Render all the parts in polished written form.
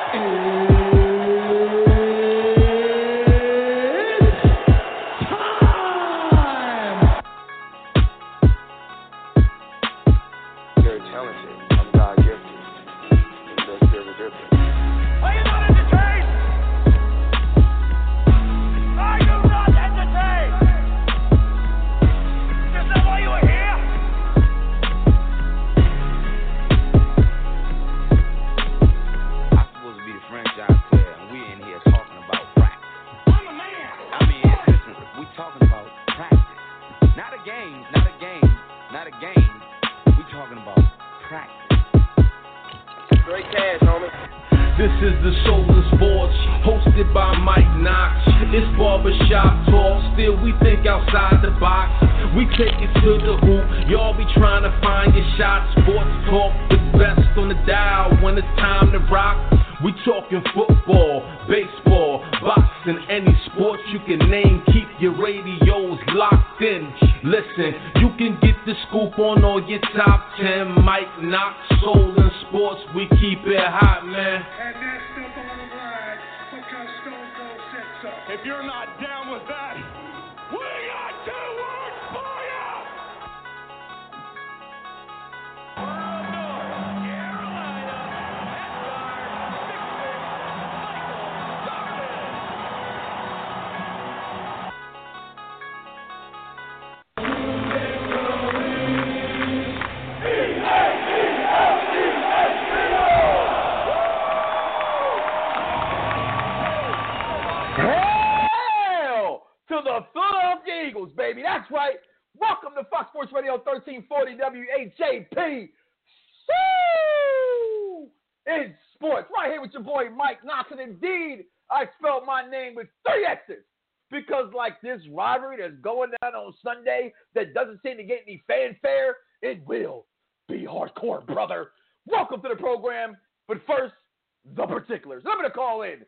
Sunday that doesn't seem to get any fanfare, it will be hardcore, brother. Welcome to the program. But first, the particulars. I'm going to call in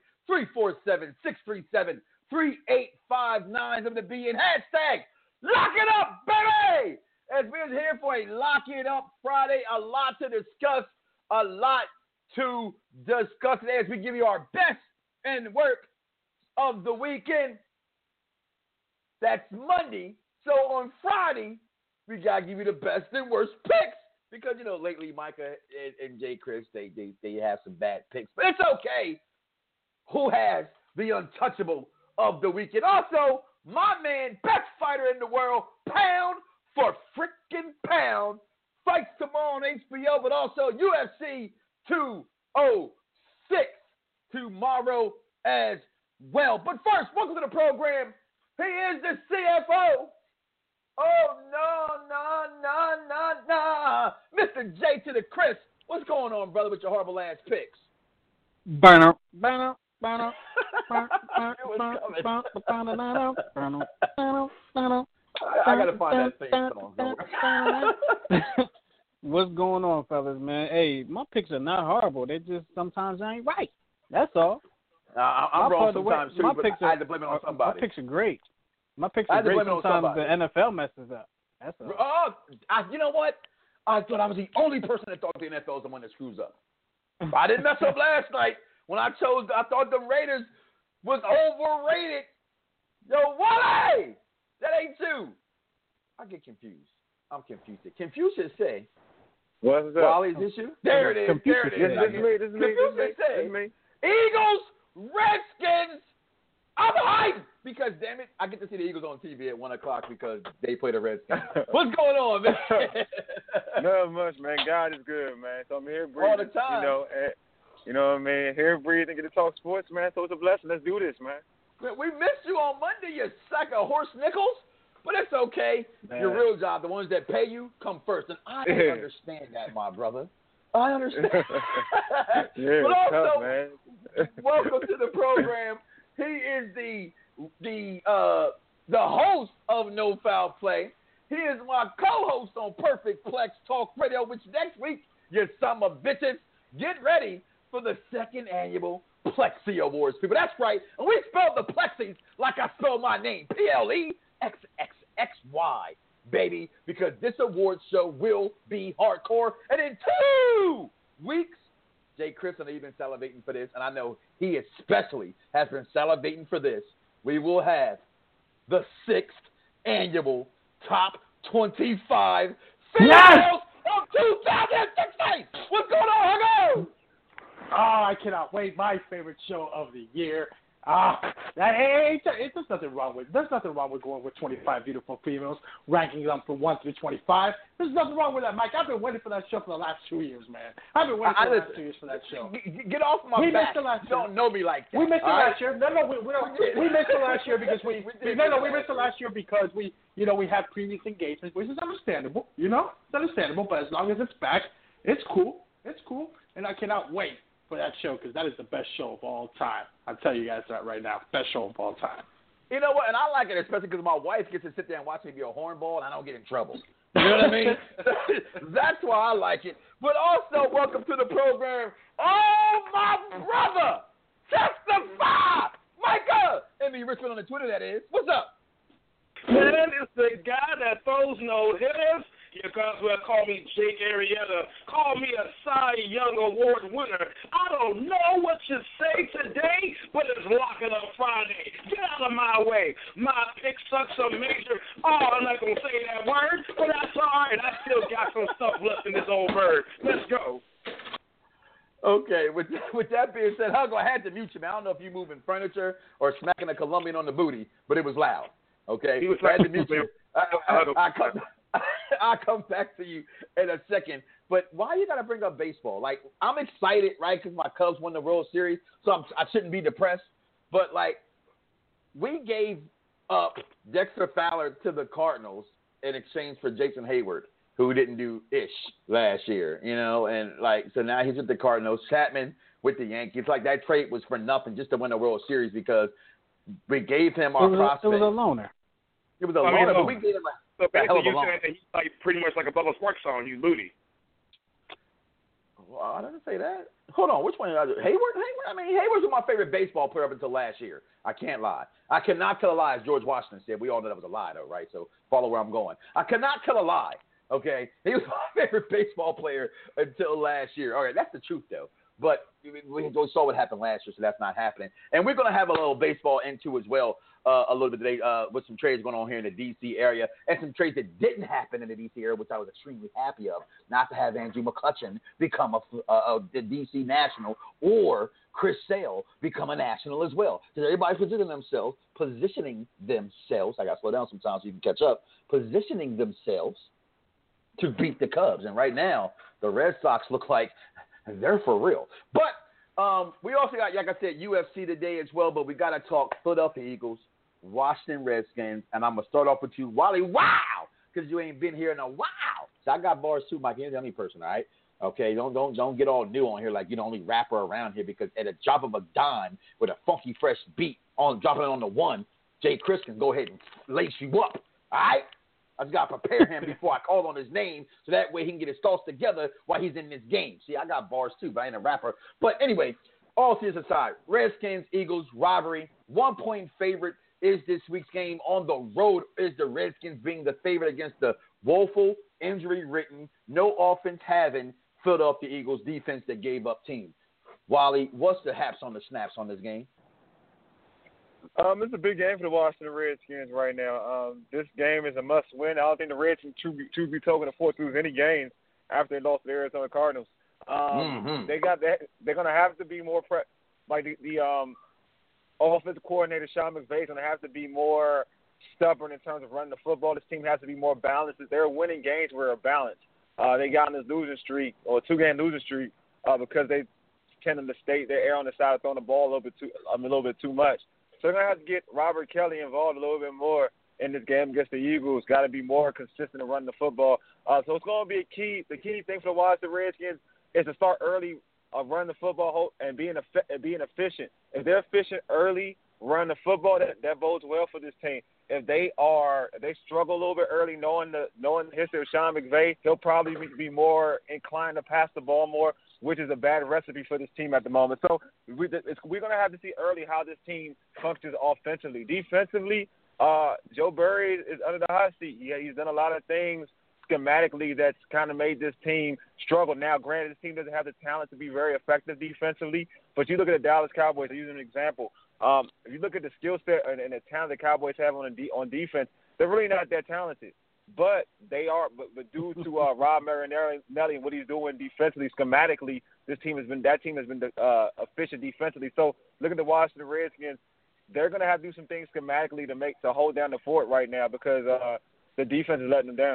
347-637-3859. I'm going to be in hashtag Lock It Up, baby! As we're here for a Lock It Up Friday, a lot to discuss today as we give you our best and work of the weekend. That's Monday. So on Friday, we got to give you the best and worst picks. Because, you know, lately Micah and Jay Chris, they have some bad picks. But it's okay. Who has the untouchable of the weekend? Also, my man, best fighter in the world, pound for freaking pound, fights tomorrow on HBO, but also UFC 206 tomorrow as well. But first, welcome to the program. He is the CFO. Oh, no. Mr. J to the Chris. What's going on, brother, with your horrible ass picks? I gotta find that thing song. What's going on, fellas, man? Hey, my picks are not horrible. They just sometimes ain't right. That's all. I'm wrong sometimes too, but I had to blame it on somebody. My picks are great. My picks are great. Sometimes the NFL messes up. That's all. Oh, you know what? I thought I was the only person that thought the NFL is the one that screws up. I didn't mess up last night when I thought the Raiders was overrated. Yo, Wally! That ain't you. I get confused. I'm confused. Confucius say. What's up? Wally, is this you? There it is. Confucius there it is. This is me. Confucius say. Eagles, Redskins. I'm hyped because, damn it, I get to see the Eagles on TV at 1 o'clock because they play the Redskins. What's going on, man? Not much, man. God is good, man. So I'm here breathing. All the time. You know what I mean? Here breathing, get to talk sports, man. So it's a blessing. Let's do this, man. We missed you on Monday, you sack of horse nickels. But it's okay. Man. Your real job, the ones that pay you, come first. And I understand that, my brother. I understand. Yeah, but also, tough, man. Welcome to the program. He is the host of No Foul Play. He is my co-host on Perfect Plex Talk Radio, which next week, you son of bitches, get ready for the second annual Plexi Awards, people. That's right. And we spelled the Plexis like I spelled my name. PLEXXXY, baby, because this awards show will be hardcore. And in 2 weeks, Jay Chris, I know you've been salivating for this, and I know he especially has been salivating for this. We will have the 6th annual Top 25 Females of 2016. What's going on, Hugo? I cannot wait. My favorite show of the year. There's nothing wrong with going with 25 beautiful females, ranking them from 1 through 25. There's nothing wrong with that, Mike. I've been waiting for that show for the last 2 years, man. I've been waiting for the last 2 years for that show. Get off my back. You don't know me like that. We missed it last year. No, we missed it last year because we missed it last year because we had previous engagements, which is understandable. It's understandable. But as long as it's back, it's cool. It's cool, and I cannot wait for that show because that is the best show of all time. I'll tell you guys that right now. Best show of all time. You know what? And I like it especially because my wife gets to sit there and watch me be a hornball and I don't get in trouble. You know what I mean? That's why I like it. But also, welcome to the program. Oh, my brother! Testify! Micah! Emmy Richmond on the Twitter, that is. What's up? Man, it's the guy that throws no hitters. You guys will call me Jake Arrieta. Call me a Cy Young Award winner. I don't know what you say today, but it's Locking Up Friday. Get out of my way. My pick sucks a major. Oh, I'm not going to say that word, but that's all right. I still got some stuff left in this old bird. Let's go. Okay, with that being said, Hugo, I had to mute you, man. I don't know if you're moving furniture or smacking a Colombian on the booty, but it was loud. Okay? I had to mute you. I'll come back to you in a second. But why you got to bring up baseball? Like, I'm excited, right, because my Cubs won the World Series, so I shouldn't be depressed. But, like, we gave up Dexter Fowler to the Cardinals in exchange for Jason Hayward, who didn't do ish last year, and, like, so now he's with the Cardinals. Chapman with the Yankees. Like, that trade was for nothing just to win the World Series because we gave him our prospect. It was a loaner. It was a loaner, but we gave him so basically, you said that he's like pretty much like a Bubba Sparks song, you Looney. Well, I didn't say that. Hold on, which one did I do? Hayward? I mean, Hayward was my favorite baseball player up until last year. I can't lie. I cannot tell a lie, as George Washington said. We all know that was a lie, though, right? So follow where I'm going. I cannot tell a lie, okay? He was my favorite baseball player until last year. All right, that's the truth, though. But we saw what happened last year, so that's not happening. And we're going to have a little baseball into as well a little bit today with some trades going on here in the D.C. area and some trades that didn't happen in the D.C. area, which I was extremely happy of, not to have Andrew McCutchen become a D.C. national or Chris Sale become a national as well. Because everybody's positioning themselves, I got to slow down sometimes so you can catch up, positioning themselves to beat the Cubs. And right now, the Red Sox look like they're for real. But we also got, like I said, UFC today as well, but we got to talk Philadelphia Eagles, Washington Redskins, and I'm going to start off with you, Wally. Wow! Because you ain't been here in a while. So I got bars too, Mike. You're the only person, all right? Okay, don't get all new on here like you're the only rapper around here because at a drop of a dime with a funky, fresh beat, dropping it on the one, Jay Chris can go ahead and lace you up, all right? I just got to prepare him before I call on his name so that way he can get his thoughts together while he's in this game. See, I got bars too, but I ain't a rapper. But anyway, all serious aside, Redskins, Eagles, rivalry, 1-point favorite is this week's game. On the road is the Redskins being the favorite against the woeful, injury-ridden, no offense having Philadelphia Eagles defense that gave up team. Wally, what's the haps on the snaps on this game? It's a big game for the Washington Redskins right now. This game is a must-win. I don't think the Redskins truth be told can afford to lose any games after they lost to the Arizona Cardinals. They got that. They're gonna have to be more the offensive coordinator Sean McVay is gonna have to be more stubborn in terms of running the football. This team has to be more balanced. They're winning games where they're balanced. They got on this losing streak or 2-game losing streak because they tend to err on the side of throwing the ball a little bit too much. So they're going to have to get Robert Kelly involved a little bit more in this game against the Eagles. Got to be more consistent in running the football. So it's going to be a key. The key thing for the Washington Redskins is to start early, running the football and being efficient. If they're efficient early, running the football, that bodes well for this team. If they struggle a little bit early, knowing the history of Sean McVay, he'll probably be more inclined to pass the ball more, which is a bad recipe for this team at the moment. So we're going to have to see early how this team functions offensively. Defensively, Joe Burry is under the hot seat. He's done a lot of things schematically that's kind of made this team struggle. Now, granted, this team doesn't have the talent to be very effective defensively, but you look at the Dallas Cowboys, to use an example. If you look at the skill set and the talent the Cowboys have on defense, they're really not that talented. But they are. But due to Rob Marinelli and what he's doing defensively, schematically, that team has been efficient defensively. So look at the Washington Redskins. They're going to have to do some things schematically to hold down the fort right now because the defense is letting them down.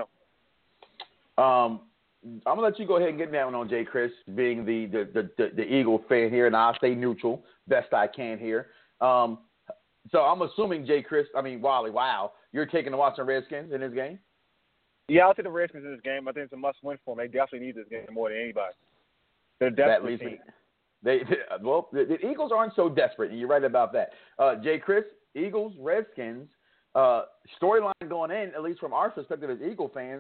I'm gonna let you go ahead and get down on Jay Chris, being the Eagle fan here, and I'll stay neutral best I can here. So I'm assuming Wally, wow, you're taking the Washington Redskins in this game. Yeah, I'll take the Redskins in this game. I think it's a must-win for them. They definitely need this game more than anybody. They're definitely team. The Eagles aren't so desperate, and you're right about that. Jay Chris, Eagles, Redskins, storyline going in, at least from our perspective as Eagle fans,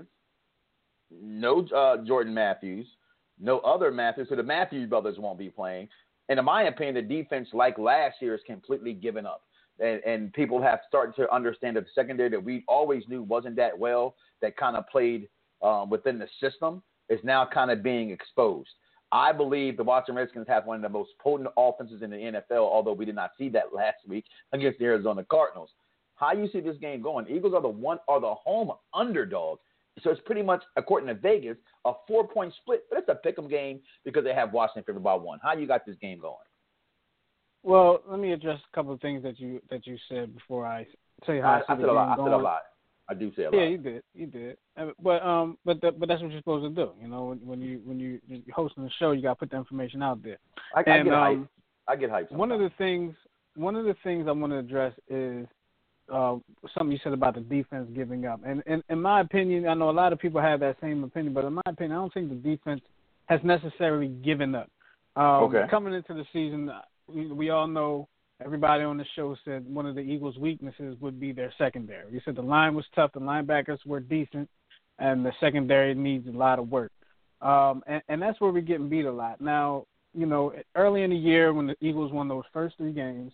no Jordan Matthews, no other Matthews, so the Matthews brothers won't be playing. And in my opinion, the defense, like last year, is completely given up. And people have started to understand that the secondary that we always knew wasn't that well, that kind of played within the system, is now kind of being exposed. I believe the Washington Redskins have one of the most potent offenses in the NFL, although we did not see that last week against the Arizona Cardinals. How you see this game going? Eagles are the home underdog. So it's pretty much, according to Vegas, a 4-point split, but it's a pick'em game because they have Washington favored by 1. How you got this game going? Well, let me address a couple of things that you said before I tell you how I see the game going. I said a lot. I do say a lot. Yeah, you did. But that's what you're supposed to do. You know, when you're hosting the show, you got to put the information out there. I get hyped. I get hyped. One of the things I want to address is something you said about the defense giving up. And in my opinion, I know a lot of people have that same opinion, but in my opinion, I don't think the defense has necessarily given up. Coming into the season, we all know, everybody on the show said one of the Eagles' weaknesses would be their secondary. You said the line was tough, the linebackers were decent, and the secondary needs a lot of work. And that's where we're getting beat a lot. Now, you know, early in the year when the Eagles won those first 3 games,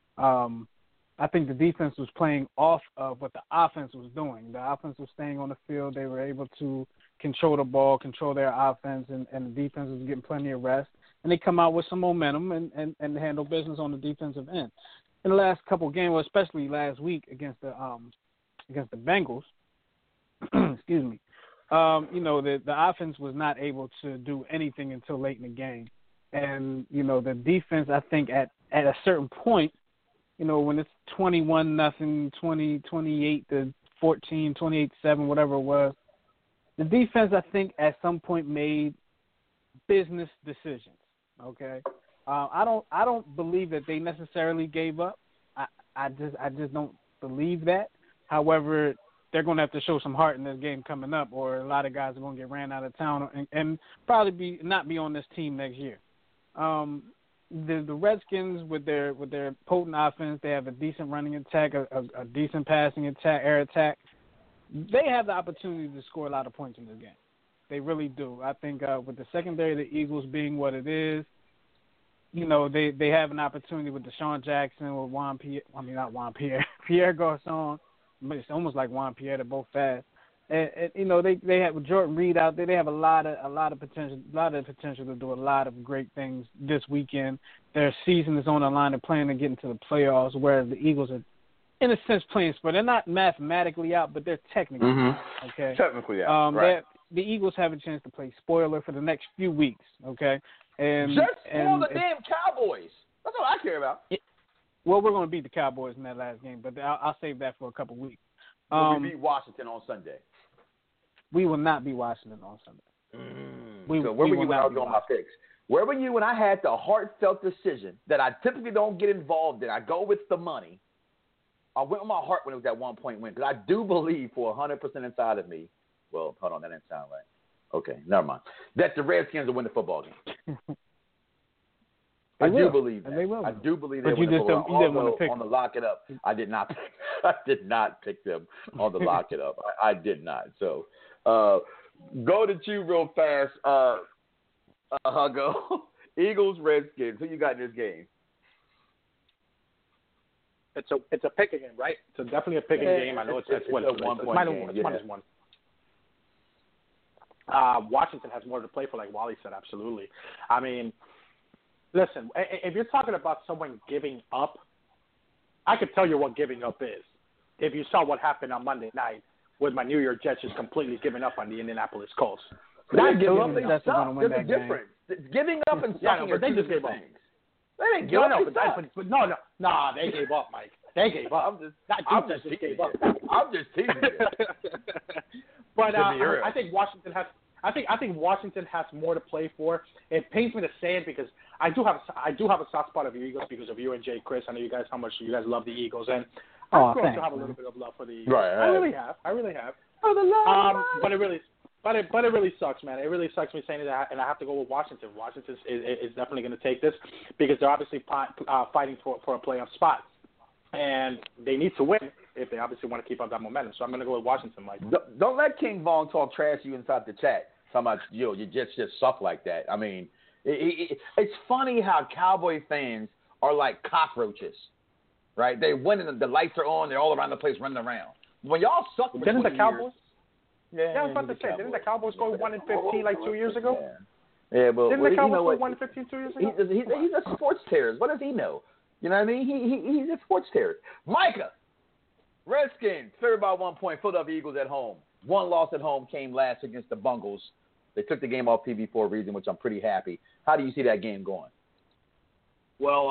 I think the defense was playing off of what the offense was doing. The offense was staying on the field. They were able to control the ball, control their offense, and the defense was getting plenty of rest. And they come out with some momentum and handle business on the defensive end. In the last couple of games, especially last week against the Bengals, excuse me, you know, the offense was not able to do anything until late in the game. And, you know, the defense, I think at a certain point, you know, when it's 21-0, 28-14, 28-7, whatever it was, the defense, I think, at some point made business decisions. Okay, I don't believe that they necessarily gave up. I just don't believe that. However, they're going to have to show some heart in this game coming up, or a lot of guys are going to get ran out of town and probably not be on this team next year. The Redskins with their potent offense, they have a decent running attack, a decent passing attack, air attack. They have the opportunity to score a lot of points in this game. They really do. I think with the secondary of the Eagles being what it is, you know, they have an opportunity with Deshaun Jackson, with Pierre Garçon. It's almost like Juan Pierre. They're both fast. And you know, they have with Jordan Reed out there. They have a lot of potential to do a lot of great things this weekend. Their season is on the line. They're planning to get into the playoffs, whereas the Eagles are, in a sense, playing sport. They're not mathematically out, but they're technically out, okay? Technically out, right. The Eagles have a chance to play spoiler for the next few weeks, okay? And just spoil the damn Cowboys. That's all I care about. Well, we're going to beat the Cowboys in that last game, but I'll save that for a couple weeks. We beat Washington on Sunday. We will not be Washington on Sunday. So where were you when I was doing my picks? Where were you when I had the heartfelt decision that I typically don't get involved in? I go with the money. I went with my heart when it was that 1-point win because I do believe for 100% inside of me. Well, hold on, that didn't sound right. Okay, never mind. That the Redskins will win the football game. I do believe that. They will. I do believe they win the football game. Also, on the lock it up, I did not pick them on the lock it up. I did not. So go to you real fast, Hugo. Eagles, Redskins. Who you got in this game? It's a picking game, right? It's definitely a picking game. I know it's 1 point. It's 1 point game. It's 1. Washington has more to play for, like Wally said, absolutely. I mean, listen, if you're talking about someone giving up, I could tell you what giving up is. If you saw what happened on Monday night with my New York Jets just completely giving up on the Indianapolis Colts. That giving up, there's a difference. Giving up and sucking are two different things. They didn't give up. But they gave up, Mike. They gave up. I'm just teasing you. But I think Washington has. I think Washington has more to play for. It pains me to say it because I do have a soft spot of the Eagles because of you and Jay, Chris. I know how much you guys love the Eagles, and I also have a little bit of love for the Eagles. Right. I really have. But it really sucks, man. It really sucks me saying that, and I have to go with Washington. Washington is definitely going to take this because they're obviously fighting for a playoff spot, and they need to win if they obviously want to keep up that momentum. So I'm going to go with Washington, Mike. Don't let King Vaughn talk trash to you inside the chat. Talking about your Jets just suck like that. I mean, it's funny how Cowboy fans are like cockroaches, right? They win and the lights are on. They're all around the place running around. When y'all suck for 20 years. Didn't the Cowboys? Yeah, I was about to say, didn't the Cowboys go 1-15 like 2 years ago? Yeah, but didn't the Cowboys go 1-15 2 years ago? He's a sports terrorist. What does he know? You know what I mean? He's a sports terrorist. Micah, Redskins favored by 1 point. Philadelphia Eagles at home. One loss at home came last against the Bungles. They took the game off TV for a reason, which I'm pretty happy. How do you see that game going? Well,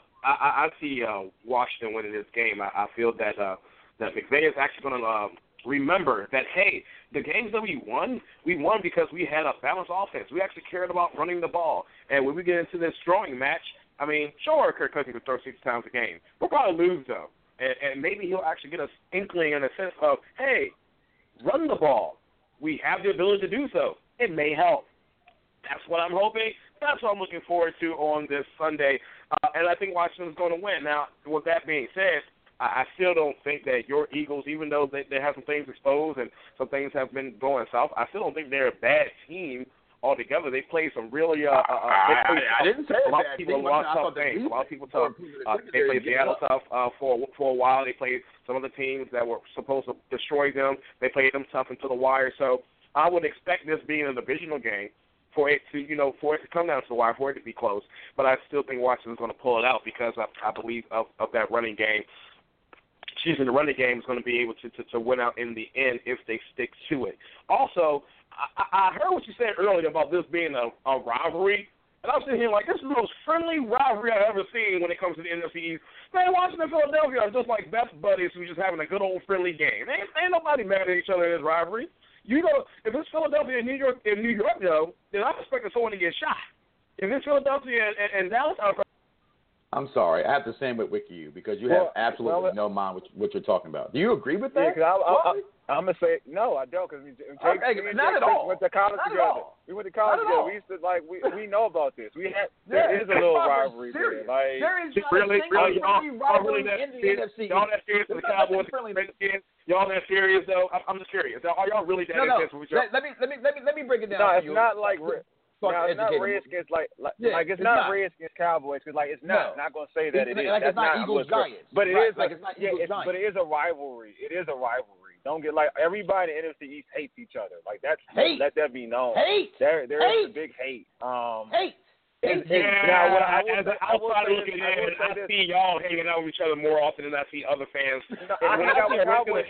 I see Washington winning this game. I feel that McVay is actually going to remember that, hey, the games that we won because we had a balanced offense. We actually cared about running the ball. And when we get into this throwing match, I mean, sure, Kirk Cousins could throw 6 times a game. We'll probably lose, though. And maybe he'll actually get us inkling in a sense of, hey, run the ball. We have the ability to do so. It may help. That's what I'm hoping. That's what I'm looking forward to on this Sunday. And I think Washington's going to win. Now, with that being said, I still don't think that your Eagles, even though they have some things exposed and some things have been going south, I still don't think they're a bad team altogether. They played some really I didn't say a lot of people lost tough games. A lot of people tough. They played Seattle tough for a while. They played some of the teams that were supposed to destroy them. They played them tough into the wire. So I would expect this being a divisional game for it to come down to the wire, for it to be close. But I still think Washington's going to pull it out because I believe of that running game. The running game is going to be able to win out in the end if they stick to it. Also, I heard what you said earlier about this being a rivalry, and I'm sitting here like, this is the most friendly rivalry I've ever seen when it comes to the NFC East. Man, Washington and Philadelphia are just like best buddies who are just having a good old friendly game. Ain't nobody mad at each other in this rivalry. If it's Philadelphia and New York, though, then I'm expecting someone to get shot. If it's Philadelphia and Dallas, I'm sorry. I have to stand with you because you have absolutely no mind what you're talking about. Do you agree with that? Yeah, I'm going to say, no, I don't. Because not at all. We went to college together. We went to college together. We used to, we know about this. There is a little rivalry there. There is really rivalry in the NFC. Y'all that serious with the Cowboys? Y'all that serious, though? I'm just curious. Are y'all really that intense with each other? Let me break it down. No, it's not like... it's not Redskins it's not Redskins Cowboys because it's not. I'm not gonna say that it is. It's not Eagles Giants, but it is. It's not Eagles Giants. But it is a rivalry. It is a rivalry. Don't get everybody in the NFC East hates each other. That's hate. Let that be known. Hate. There is a big hate. Hate. Now, as an outsider looking in, I see y'all hanging out with each other more often than I see other fans. I hang out with Cowboy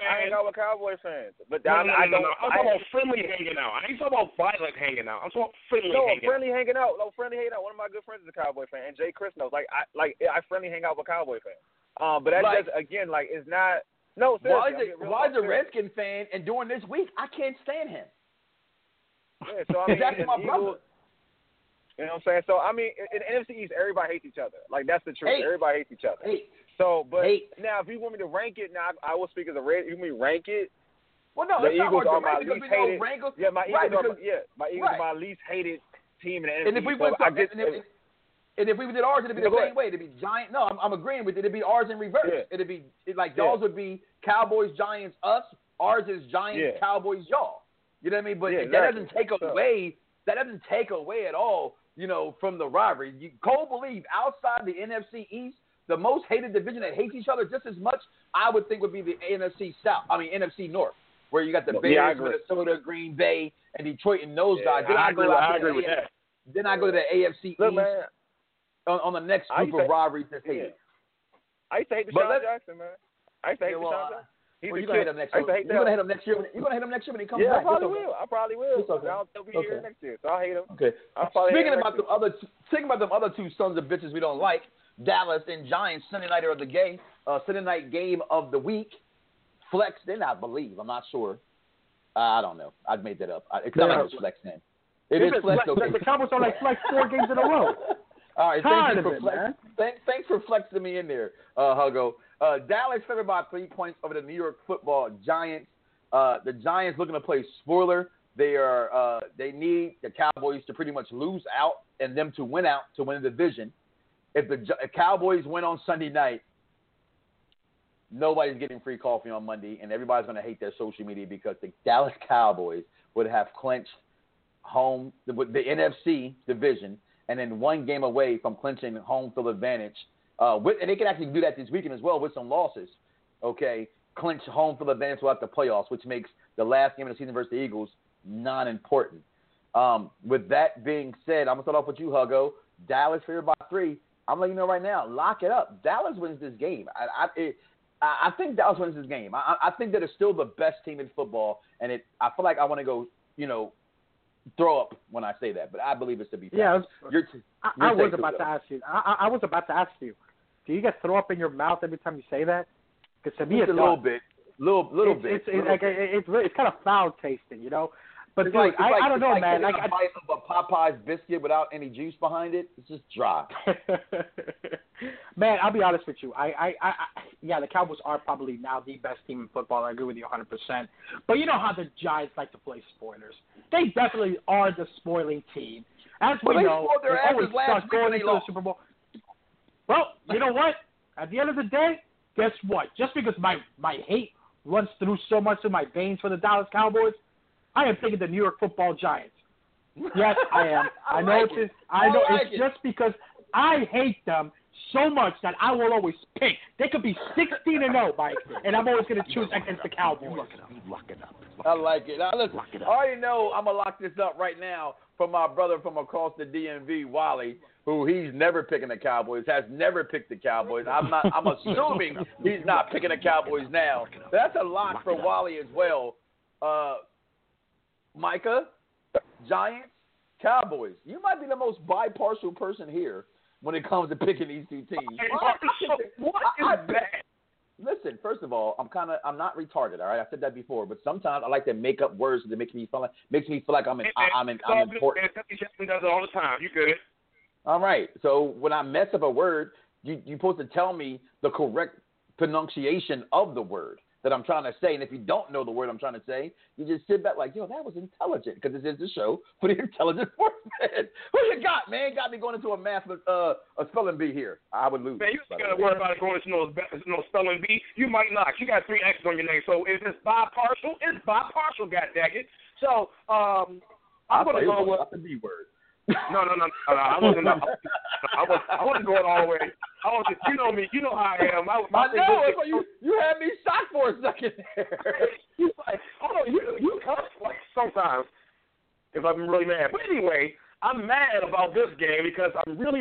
fans. But I'm talking about friendly hanging out. I ain't talking about violent hanging out. I'm talking about friendly hanging out. Friendly hanging out. One of my good friends is a Cowboy fan, and Jay Chris knows. I friendly hang out with Cowboy fans. But that's just again it's not. No, seriously. Why is a Redskin fan and during this week I can't stand him? Yeah, so that's my brother. You know what I'm saying? So, I mean, in the NFC East, everybody hates each other. That's the truth. Everybody hates each other. So, but now, if you want me to rank it, now I will speak as a Red. You want me to rank it? Well, no, the it's Eagles not are my least hated. Yeah, my Eagles are my least hated team in the NFC. And if we went, and if we did ours, it'd be the same way. It'd be Giant. No, I'm agreeing with it. It'd be ours in reverse. Yeah. It'd be y'all's would be Cowboys, Giants, us. Ours is Giants, Cowboys, y'all. You know what I mean? But that doesn't take away. That doesn't take away at all. From the rivalry. Cole believe outside the NFC East, the most hated division that hates each other just as much, I would think would be the NFC North. where you got the Bears, Minnesota, Green Bay, and Detroit, and those guys. Then I agree with that. Then I go to the AFC East on the next group of rivalries that's hated. I used to hate Deshaun Jackson, man. I used to hate Deshaun Jackson. You're gonna hit him next year. You're gonna hit him next year. You're gonna hit him next year when he comes back. I probably will. Okay. I'll be here next year, so I'll hate him. Okay. Speaking about them other two sons of bitches we don't like, Dallas and Giants, Sunday night of the game, Sunday night game of the week. Flex in, I believe. I'm not sure. I don't know. I made that up. It's not like it's flex in. It is flex. Okay. The Cowboys are like flex 4 games in a row. All right, thanks for flexing me in there, Hugo. Dallas favored by 3 points over the New York Football Giants. The Giants looking to play spoiler. They need the Cowboys to pretty much lose out and them to win out to win the division. If the Cowboys win on Sunday night, nobody's getting free coffee on Monday, and everybody's going to hate their social media because the Dallas Cowboys would have clinched home the NFC division and then 1 game away from clinching home field advantage. And they can actually do that this weekend as well with some losses. Okay, clinch home field advantage throughout the playoffs, which makes the last game of the season versus the Eagles non-important. With that being said, I'm going to start off with you, Hugo. Dallas favored by 3. I'm letting you know right now, lock it up. Dallas wins this game. I think Dallas wins this game. I think that it's still the best team in football, and I feel like I want to go, throw up when I say that, but I believe it's to be fair. Yeah, I was about to ask you. I was about to ask you. Do you get throw up in your mouth every time you say that? Because to me, it's a little bit, little bit. It's kind of foul tasting, But dude, I don't know, man. Like a bite of a Popeye's biscuit without any juice behind it. It's just dry. Man, I'll be honest with you. Yeah, the Cowboys are probably now the best team in football. I agree with you 100%. But you know how the Giants like to play spoilers. They definitely are the spoiling team. As we know, they always suck going into the Super Bowl. Well, you know what? At the end of the day, guess what? Just because my hate runs through so much of my veins for the Dallas Cowboys, I am taking the New York Football Giants. Yes, I am. I know it's just because I hate them so much that I will always pick. They could be 16-0, Mike, and I'm always going to choose against the Cowboys. Lock it up. I like it. Now, listen, I already know I'm going to lock this up right now from my brother from across the DMV, Wally, who he's never picking the Cowboys, has never picked the Cowboys. I'm assuming he's not picking the Cowboys now. That's a lock for Wally as well. Micah, Giants, Cowboys. You might be the most bipartial person here when it comes to picking these two teams. What is that? Listen, first of all, I'm not retarded, all right? I said that before, but sometimes I like to make up words that makes me feel like I'm important. Justin does it all the time. You good? All right. So when I mess up a word, you're supposed to tell me the correct pronunciation of the word that I'm trying to say. And if you don't know the word I'm trying to say, you just sit back like, that was intelligent, because this is the show for the intelligent sportsman. Who you got, man? Got me going into a spelling bee here. I would lose. Man, you ain't got to worry about it going into no spelling bee. You might not. You got 3 X's on your name. So is this bipartial? It's bipartial, goddaggit. So I'm going to go with the B word. No. I wasn't going all the way. You know me. You know how I am. I know. You had me shocked for a second there. You like, you cuss like sometimes if I'm really mad. But anyway, I'm mad about this game because I'm really,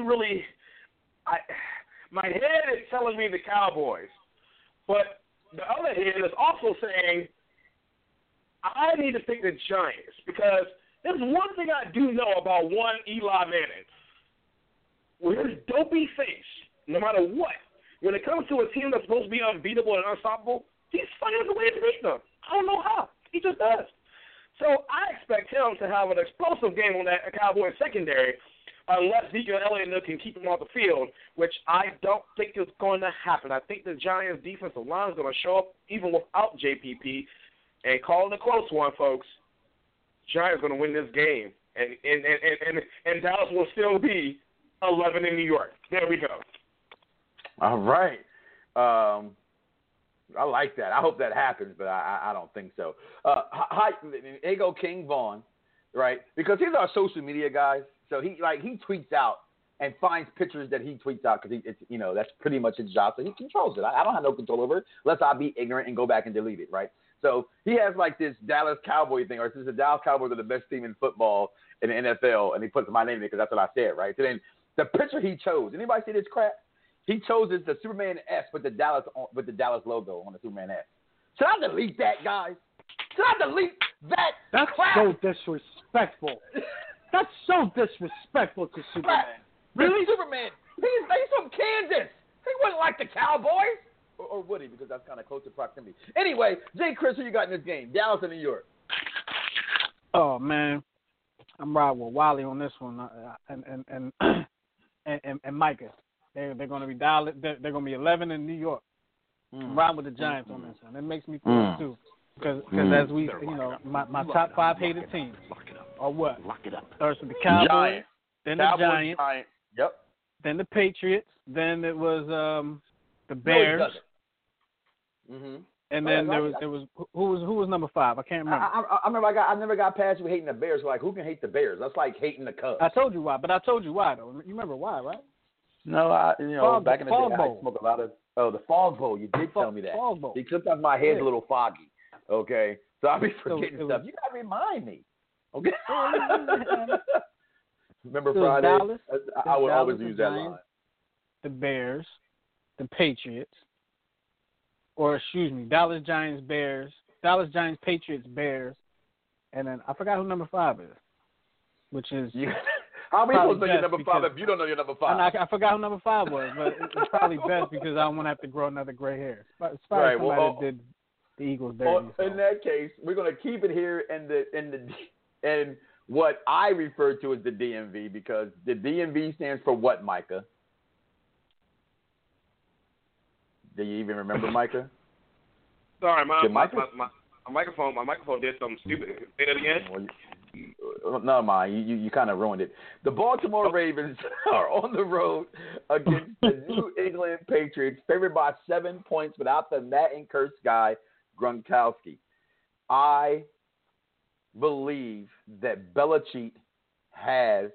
my head is telling me the Cowboys, but the other head is also saying I need to pick the Giants because there's one thing I do know about one Eli Manning. With his dopey face, no matter what, when it comes to a team that's supposed to be unbeatable and unstoppable, he's finding a way to beat them. I don't know how. He just does. So I expect him to have an explosive game on that Cowboys secondary unless Ezekiel Elliott can keep him off the field, which I don't think is going to happen. I think the Giants' defensive line is going to show up even without JPP, and calling a close one, folks. Giants going to win this game, and Dallas will still be 11 in New York. There we go. All right. I like that. I hope that happens, but I don't think so. Here go King Vaughn, right? Because he's our social media guy, so he tweets out and finds pictures that he tweets out because that's pretty much his job. So he controls it. I don't have no control over it unless I be ignorant and go back and delete it, right? So he has like this Dallas Cowboy thing, or since the Dallas Cowboys are the best team in football in the NFL, and he puts my name in it because that's what I said, right? So then the picture he chose, anybody see this crap? He chose the Superman S with the Dallas logo on the Superman S. Should I delete that, guys? Should I delete that? That's crap? so disrespectful. That's so disrespectful to Superman. Really, Superman? He's from Kansas. He wouldn't like the Cowboys. Or would he? Because that's kind of close to proximity. Anyway, Jay Chris, who you got in this game? Dallas or New York? Oh man, I'm riding with Wally on this one, and Micah. They're going to be Dallas. They're going to be 11 in New York. I'm riding with the Giants on this one. It makes me feel too, because as we, my top 5 hated teams are what? First with the Cowboys, Giants. then Cowboys, the Giants, Yep. then the Patriots, then it was the Bears. And then there was who was number 5? I can't remember. I remember I never got past you hating the Bears. Like, who can hate the Bears? That's like hating the Cubs. I told you why, but I told you why though. You remember why, right? No, back in the day, I smoked a lot of. Oh, the Fog Bowl. You did tell me that. Fog Bowl. Sometimes my head's a little foggy. Okay, so I'll be forgetting stuff. You gotta remind me. Okay. Remember Friday? Dallas, I would always use that Giants, line. The Bears, the Patriots, or excuse me, Dallas Giants, Bears, Dallas Giants, Patriots, Bears, and then I forgot who number 5 is, which is. How are we supposed to know your number 5 if you don't know your number 5? I forgot who number 5 was, but it's probably best because I don't want to have to grow another gray hair. It's probably somebody that did the Eagles dirty. In that case, we're going to keep it here in what I refer to as the DMV, because the DMV stands for what, Micah? Do you even remember, Micah? Sorry, my microphone did something stupid. Say that again. No, mind. You kind of ruined it. The Baltimore Ravens are on the road against the New England Patriots, favored by 7 points without the Madden curse guy, Gronkowski. I believe that Belichick has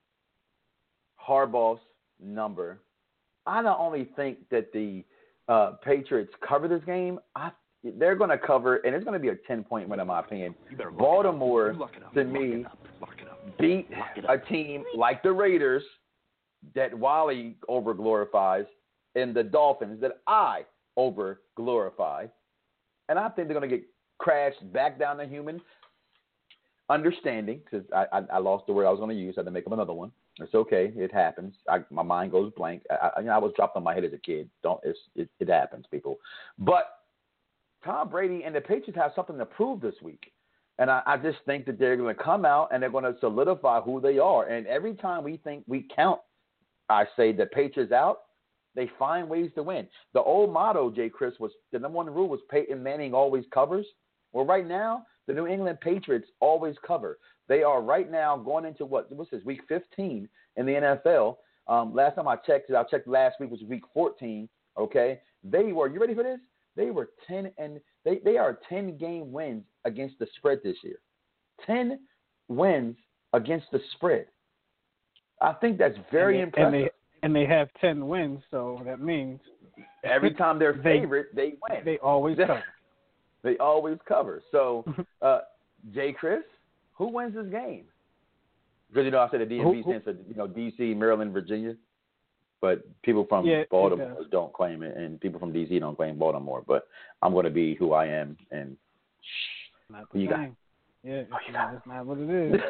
Harbaugh's number. I not only think that the Patriots cover this game, they're going to cover, and it's going to be a 10-point win in my opinion. Baltimore, to me, beat a team like the Raiders that Wally over-glorifies and the Dolphins that I over-glorify. And I think they're going to get crashed back down to human understanding, because I lost the word I was going to use. I had to make up another one. It's okay. It happens. My mind goes blank. I was dropped on my head as a kid. It happens, people. But Tom Brady and the Patriots have something to prove this week. And I just think that they're going to come out and they're going to solidify who they are. And every time we think we count, I say the Patriots out, they find ways to win. The old motto, Jay Chris, was the number 1 rule was Peyton Manning always covers. Well, right now, the New England Patriots always cover. They are right now going into what's this, week 15 in the NFL. Last time I checked last week was week 14, okay? They were, you ready for this? They were 10 and they are 10-game wins against the spread this year. 10 wins against the spread. I think that's very impressive. And they have 10 wins, so that means every time they're favorite, they win. They always cover. They always cover. So, Jay Chris, who wins this game? Because I said the DMV stands for D.C., Maryland, Virginia. But people from Baltimore don't claim it, and people from D.C. don't claim Baltimore. But I'm going to be who I am, and who you got? Yeah, that's not what it is.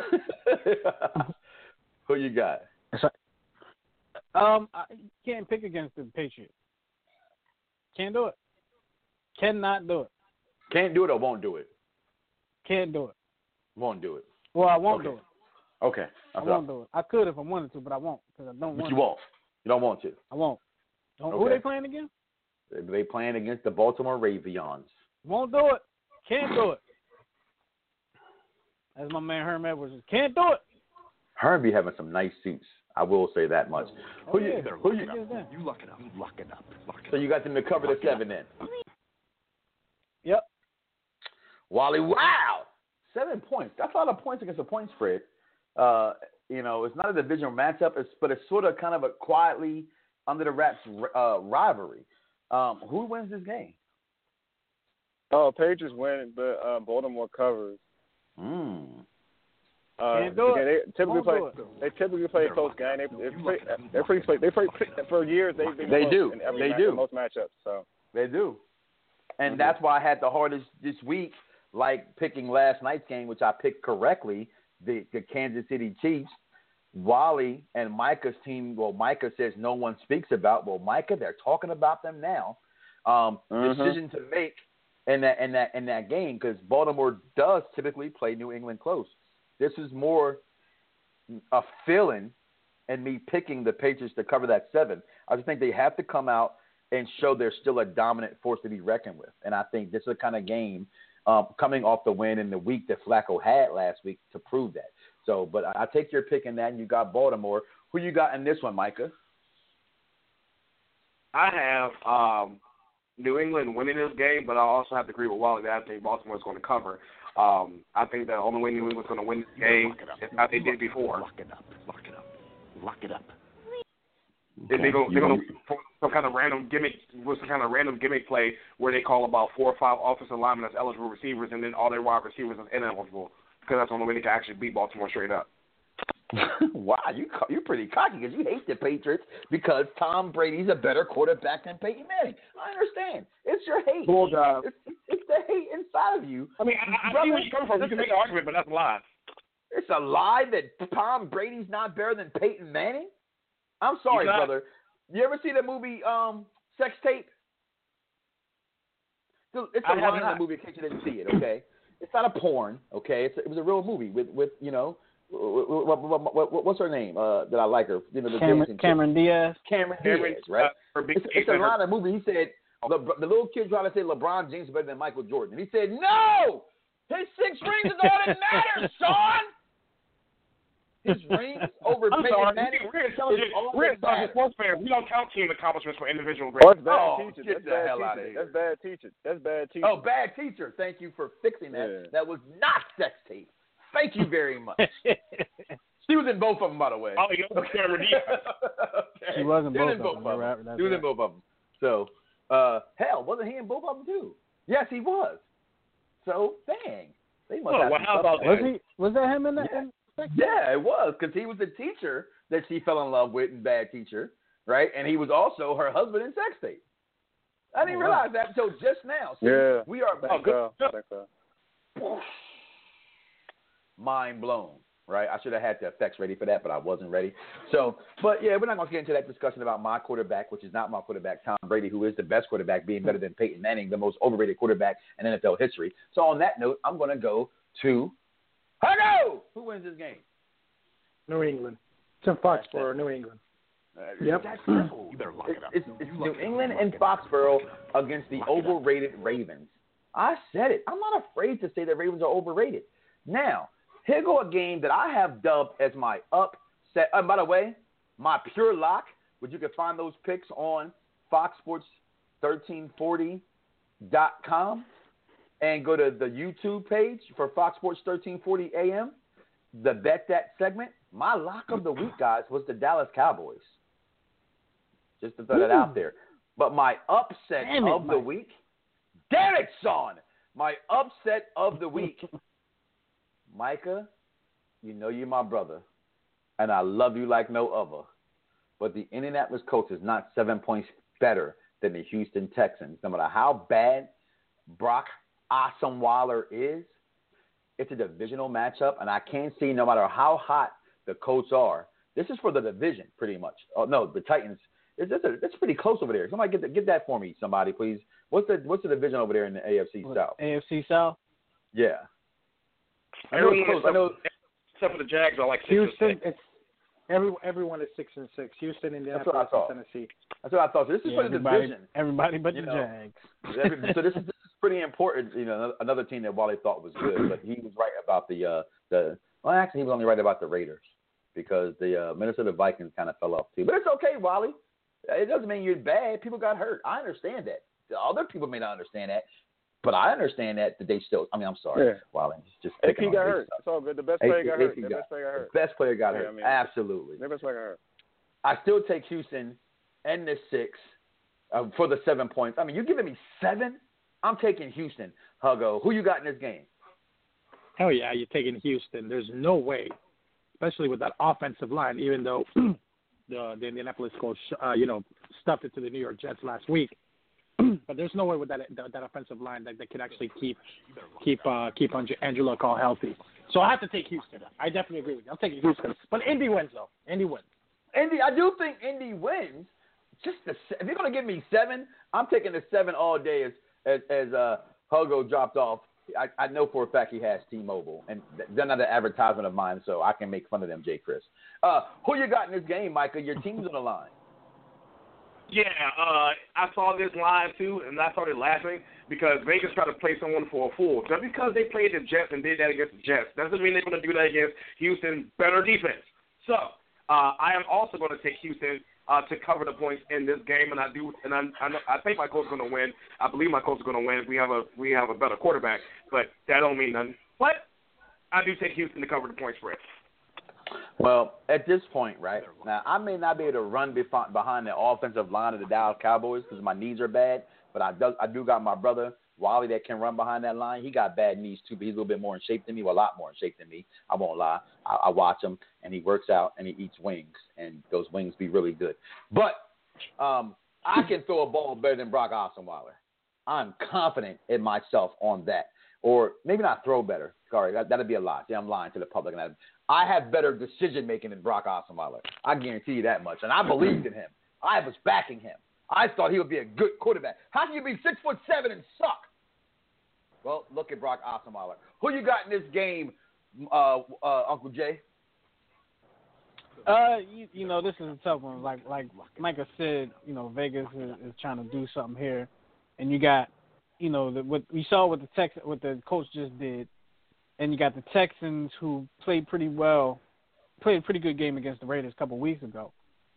Who you got? I can't pick against the Patriots. Can't do it. Cannot do it. Can't do it or won't do it? Can't do it. Won't do it. Well, I won't do it. Okay. I won't do it. I could if I wanted to, but I won't because I don't want to. But you won't. You don't want to. I won't. Who are they playing again? They playing against the Baltimore Ravens. Won't do it. Can't do it. As my man Herm Edwards says, can't do it. Herm be having some nice suits. I will say that much. Who you lock it up. So you got them to cover the 7 then? Yep. Wally, wow. 7 points. That's a lot of points against a point spread. It's not a divisional matchup, but it's sort of kind of a quietly under the wraps rivalry. Who wins this game? Oh, Patriots win, but Baltimore covers. Can't do it. They typically play a close game. They play for years. They've been They close do. in every They match, do. most matchups. So They do. And that's why I had the hardest this week, like picking last night's game, which I picked correctly, the Kansas City Chiefs. Wally and Micah's team, well, Micah says no one speaks about. Well, Micah, they're talking about them now. Decision to make in that game, because Baltimore does typically play New England close. This is more a feeling and me picking the Patriots to cover that 7. I just think they have to come out and show they're still a dominant force to be reckoned with. And I think this is the kind of game coming off the win in the week that Flacco had last week to prove that. So, but I take your pick in that, and you got Baltimore. Who you got in this one, Micah? I have New England winning this game, but I also have to agree with Wally that I think Baltimore is going to cover. I think the only way New England's going to win this game is how they did before. Lock it up. Okay. They're going to some kind of random gimmick play where they call about 4 or 5 offensive linemen as eligible receivers, and then all their wide receivers as ineligible, because that's the only way they can actually beat Baltimore straight up. Wow, you're pretty cocky because you hate the Patriots because Tom Brady's a better quarterback than Peyton Manning. I understand. It's your hate. Bull job. It's the hate inside of you. I mean, I see where you're coming from. You can make an argument, but that's a lie. It's a lie that Tom Brady's not better than Peyton Manning? I'm sorry, brother. You ever see the movie Sex Tape? It's a line in the movie in case you didn't see it, okay? It's not a porn, okay? It was a real movie with you know, what's her name that I like her? You know, Cameron Diaz. Cameron Diaz, right? It's a line in the movie. He said, the little kid trying to say LeBron James is better than Michael Jordan. And he said, no! His 6 rings is all that matters, Sean! His rings over Peyton Manning. We're intelligent sports fans. We don't count team accomplishments for individual greatness. Get the hell out of here. That's bad teaching. Oh, bad teacher. Thank you for fixing that. Yeah. That was not Sex Tape. Thank you very much. She was in both of them, by the way. Oh, you know, Cameron Diaz. Okay. She was in both of them. He was in both of them. So, hell, wasn't he in both of them too? Yes, he was. So, dang. They must have how about that? Was that him in that? Yeah. Yeah, it was, because he was the teacher that she fell in love with in Bad Teacher, right? And he was also her husband in Sex Tape. I didn't realize that until just now. See, we are mind blown, right? I should have had the effects ready for that, but I wasn't ready. So, but yeah, we're not going to get into that discussion about my quarterback, which is not my quarterback, Tom Brady, who is the best quarterback, being better than Peyton Manning, the most overrated quarterback in NFL history. So on that note, I'm going to go to who wins this game? New England. It's in Foxborough, New England. Yep. You better lock it up. It's New England and Foxborough against the overrated Ravens. I said it. I'm not afraid to say the Ravens are overrated. Now, here go a game that I have dubbed as my upset. And by the way, my pure lock, which you can find those picks on FoxSports1340.com. And go to the YouTube page for Fox Sports 1340 AM, the Bet That segment. My lock of the week, guys, was the Dallas Cowboys. Just to throw that out there. But my upset of the week, damn it, Sean! My upset of the week, Micah, you know you're my brother, and I love you like no other. But the Indianapolis Colts is not 7 points better than the Houston Texans. No matter how bad Brock Osweiler is, it's a divisional matchup, and I can't see, no matter how hot the Colts are, this is for the division pretty much. Oh no, the Titans. It's pretty close over there. Somebody get that for me, somebody, please. What's the division over there in the AFC South? AFC South. Yeah. I know it's close. I know. Except for the Jags are like 6 Houston. and 6. Everyone is 6-6. Houston, Indianapolis, and Tennessee. That's what I thought. So this is for the division. Everybody but the Jags. So this is pretty important. You know, another team that Wally thought was good, but he was right about the. Well, actually, he was only right about the Raiders because the Minnesota Vikings kind of fell off too. But it's okay, Wally. It doesn't mean you're bad. People got hurt. I understand that. Other people may not understand that, but I understand that they still. I mean, I'm sorry, Wally. Just AP got hurt. It's all good. The best player got hurt. The best player got hurt. Absolutely. The best player got hurt. I still take Houston and the 6 for the 7 points. I mean, you're giving me 7 I'm taking Houston. Huggo, who you got in this game? Hell yeah, you're taking Houston. There's no way, especially with that offensive line, even though the Indianapolis coach, stuffed it to the New York Jets last week. But there's no way with that offensive line that can actually keep Andrew Luck all healthy. So I have to take Houston. I definitely agree with you. I'm taking Houston. But Indy wins, though. Indy wins. I do think Indy wins. If you're going to give me 7, I'm taking the 7 all day as Huggo dropped off. I know for a fact he has T-Mobile, and they're not an advertisement of mine, so I can make fun of them, J. Chris. Who you got in this game, Micah? Your team's on the line. Yeah, I saw this live, too, and I started laughing because Vegas tried to play someone for a fool. Just because they played the Jets and did that against the Jets doesn't mean they're going to do that against Houston. Better defense. So I am also going to take Houston to cover the points in this game, and I think my coach is going to win. I believe my coach is going to win. We have a better quarterback, but that don't mean nothing. But I do take Houston to cover the point spread. Well, at this point, right, now I may not be able to run behind the offensive line of the Dallas Cowboys because my knees are bad, but I do got my brother, Wally, that can run behind that line. He got bad knees, too, but he's a little bit more in shape than me, well, a lot more in shape than me. I won't lie. I watch him, and he works out, and he eats wings, and those wings be really good. But I can throw a ball better than Brock Osweiler. I'm confident in myself on that. Or maybe not throw better. Sorry, that'd be a lie. See, I'm lying to the public. I have better decision-making than Brock Osweiler. I guarantee you that much. And I believed in him. I was backing him. I thought he would be a good quarterback. How can you be 6'7" and suck? Well, look at Brock Osweiler. Who you got in this game, Uncle Jay? This is a tough one. Like Micah said, Vegas is trying to do something here, and you got, what we saw what the coach just did, and you got the Texans who played a pretty good game against the Raiders a couple of weeks ago.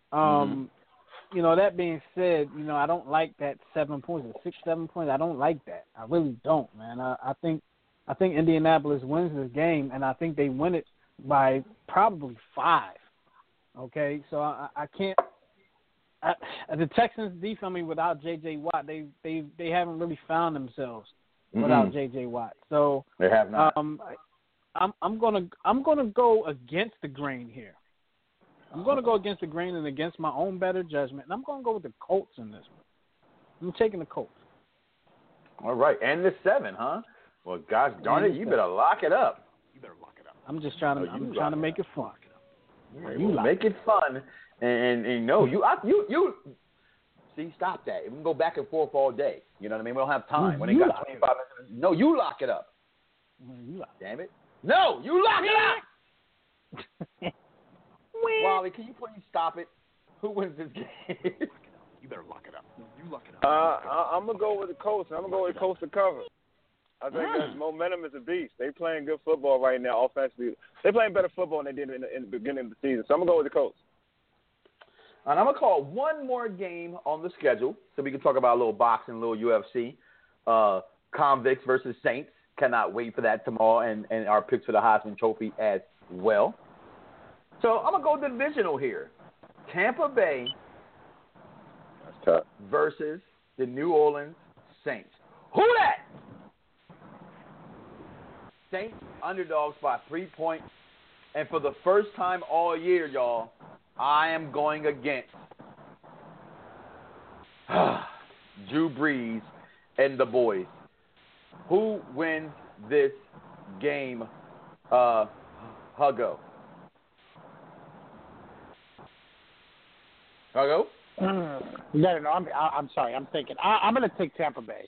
That being said, I don't like that 7 points, 6-7 points. I don't like that. I really don't, man. I think Indianapolis wins this game, and I think they win it by probably 5. Okay, so I can't. The Texans defense, without J.J. Watt, they haven't really found themselves without J.J. Watt. So they have not. I'm gonna go against the grain here. I'm gonna go against the grain and against my own better judgment, and I'm gonna go with the Colts in this one. I'm taking the Colts. All right, and the 7, huh? Well, gosh darn it, you better lock it up. You better lock it up. I'm just trying to make it fun. You make it fun, and you see, stop that. We can go back and forth all day. You know what I mean? We don't have time. When they got 25 minutes, no, you lock it up. Damn it! No, you lock it up. Wally, can you please stop it? Who wins this game? You better lock it up. You lock it up. I'm gonna go with the Colts. I'm gonna go with the Colts to cover. I think that momentum is a beast. They playing good football right now offensively. They playing better football than they did in the beginning of the season. So I'm gonna go with the Colts. And I'm gonna call one more game on the schedule so we can talk about a little boxing, a little UFC. Convicts versus Saints. Cannot wait for that tomorrow, and our picks for the Heisman Trophy as well. So I'm going to go divisional here. Tampa Bay versus the New Orleans Saints. Who that? Saints underdogs by 3 points. And for the first time all year, y'all, I am going against Drew Brees and the boys. Who wins this game, Huggo? Huggo? No. I'm sorry. I'm thinking. I'm going to take Tampa Bay.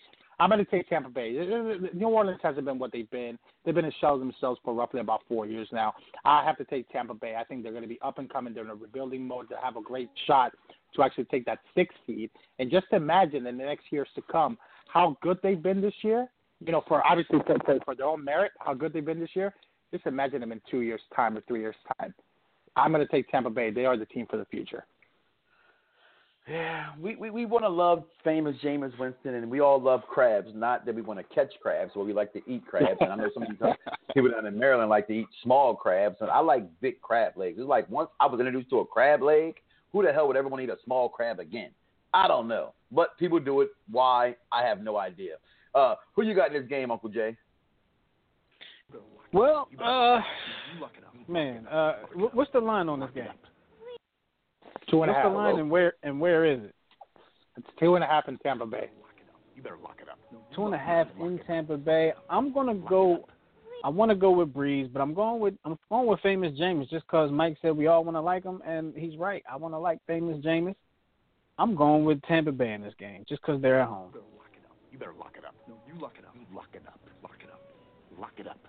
New Orleans hasn't been what they've been. They've been a shell of themselves for roughly about 4 years now. I have to take Tampa Bay. I think they're going to be up and coming. They're in a rebuilding mode. They have a great shot to actually take that 6th seed. And just imagine in the next years to come how good they've been this year. For obviously for their own merit, how good they've been this year. Just imagine them in 2 years' time or 3 years' time. I'm going to take Tampa Bay. They are the team for the future. Yeah, we want to love famous Jameis Winston, and we all love crabs. Not that we want to catch crabs, but we like to eat crabs. And I know some of these people down in Maryland like to eat small crabs, and I like big crab legs. It's like once I was introduced to a crab leg, who the hell would ever want to eat a small crab again? I don't know, but people do it. Why? I have no idea. Who you got in this game, Uncle Jay? Well, man, what's the line on this game? 2.5. What's the line and where is it? It's 2.5 in Tampa Bay. You better lock it up. 2.5 in Tampa Bay. I'm gonna go. I want to go with Breeze, but I'm going with Famous Jameis just because Mike said we all want to like him, and he's right. I want to like Famous Jameis. I'm going with Tampa Bay in this game just because they're at home. You better lock it up. No, you lock it up. Lock it up. Lock it up. Lock it up.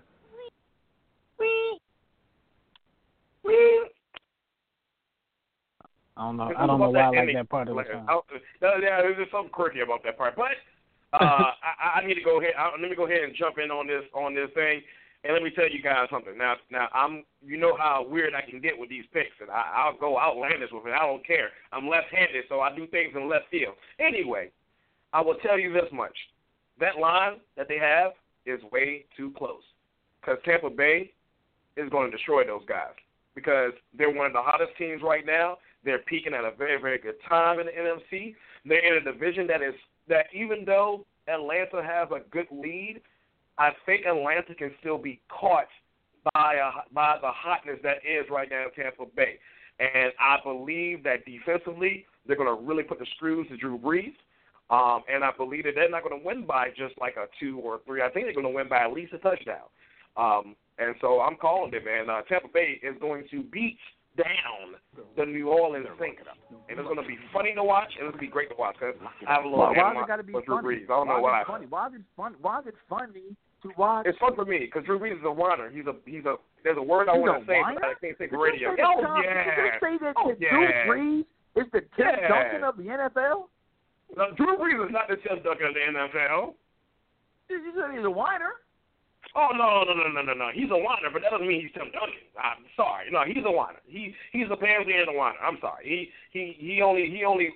I don't know why I like that part of the song. Yeah, there's just something quirky about that part. But I need to go ahead. Let me go ahead and jump in on this thing, and let me tell you guys something. Now you know how weird I can get with these picks, and I'll go outlandish with it. I don't care. I'm left-handed, so I do things in left field. Anyway, I will tell you this much: that line that they have is way too close, because Tampa Bay is going to destroy those guys because they're one of the hottest teams right now. They're peaking at a very, very good time in the NFC. They're in a division that even though Atlanta has a good lead, I think Atlanta can still be caught by the hotness that is right now in Tampa Bay. And I believe that defensively they're going to really put the screws to Drew Brees. And I believe that they're not going to win by just like a 2 or 3. I think they're going to win by at least a touchdown. And so I'm calling it, man. Tampa Bay is going to beat down the New Orleans Saints. And it's going to be funny to watch, and it's going to be great to watch. Cause I have a little why has it got to be funny? Drew Brees. I don't know why. Why is it funny to watch? It's fun for me because Drew Brees is a whiner. He's a. There's a word I want to say, but I can't say the radio. Did you say that Drew Brees is the Tim Duncan of the NFL? No, Drew Brees is not the Tim Duncan of the NFL. You said he's a whiner. Oh no! He's a whiner, but that doesn't mean he's Tim Duncan. I'm sorry. No, he's a whiner. He's a pansy and a whiner. I'm sorry. He only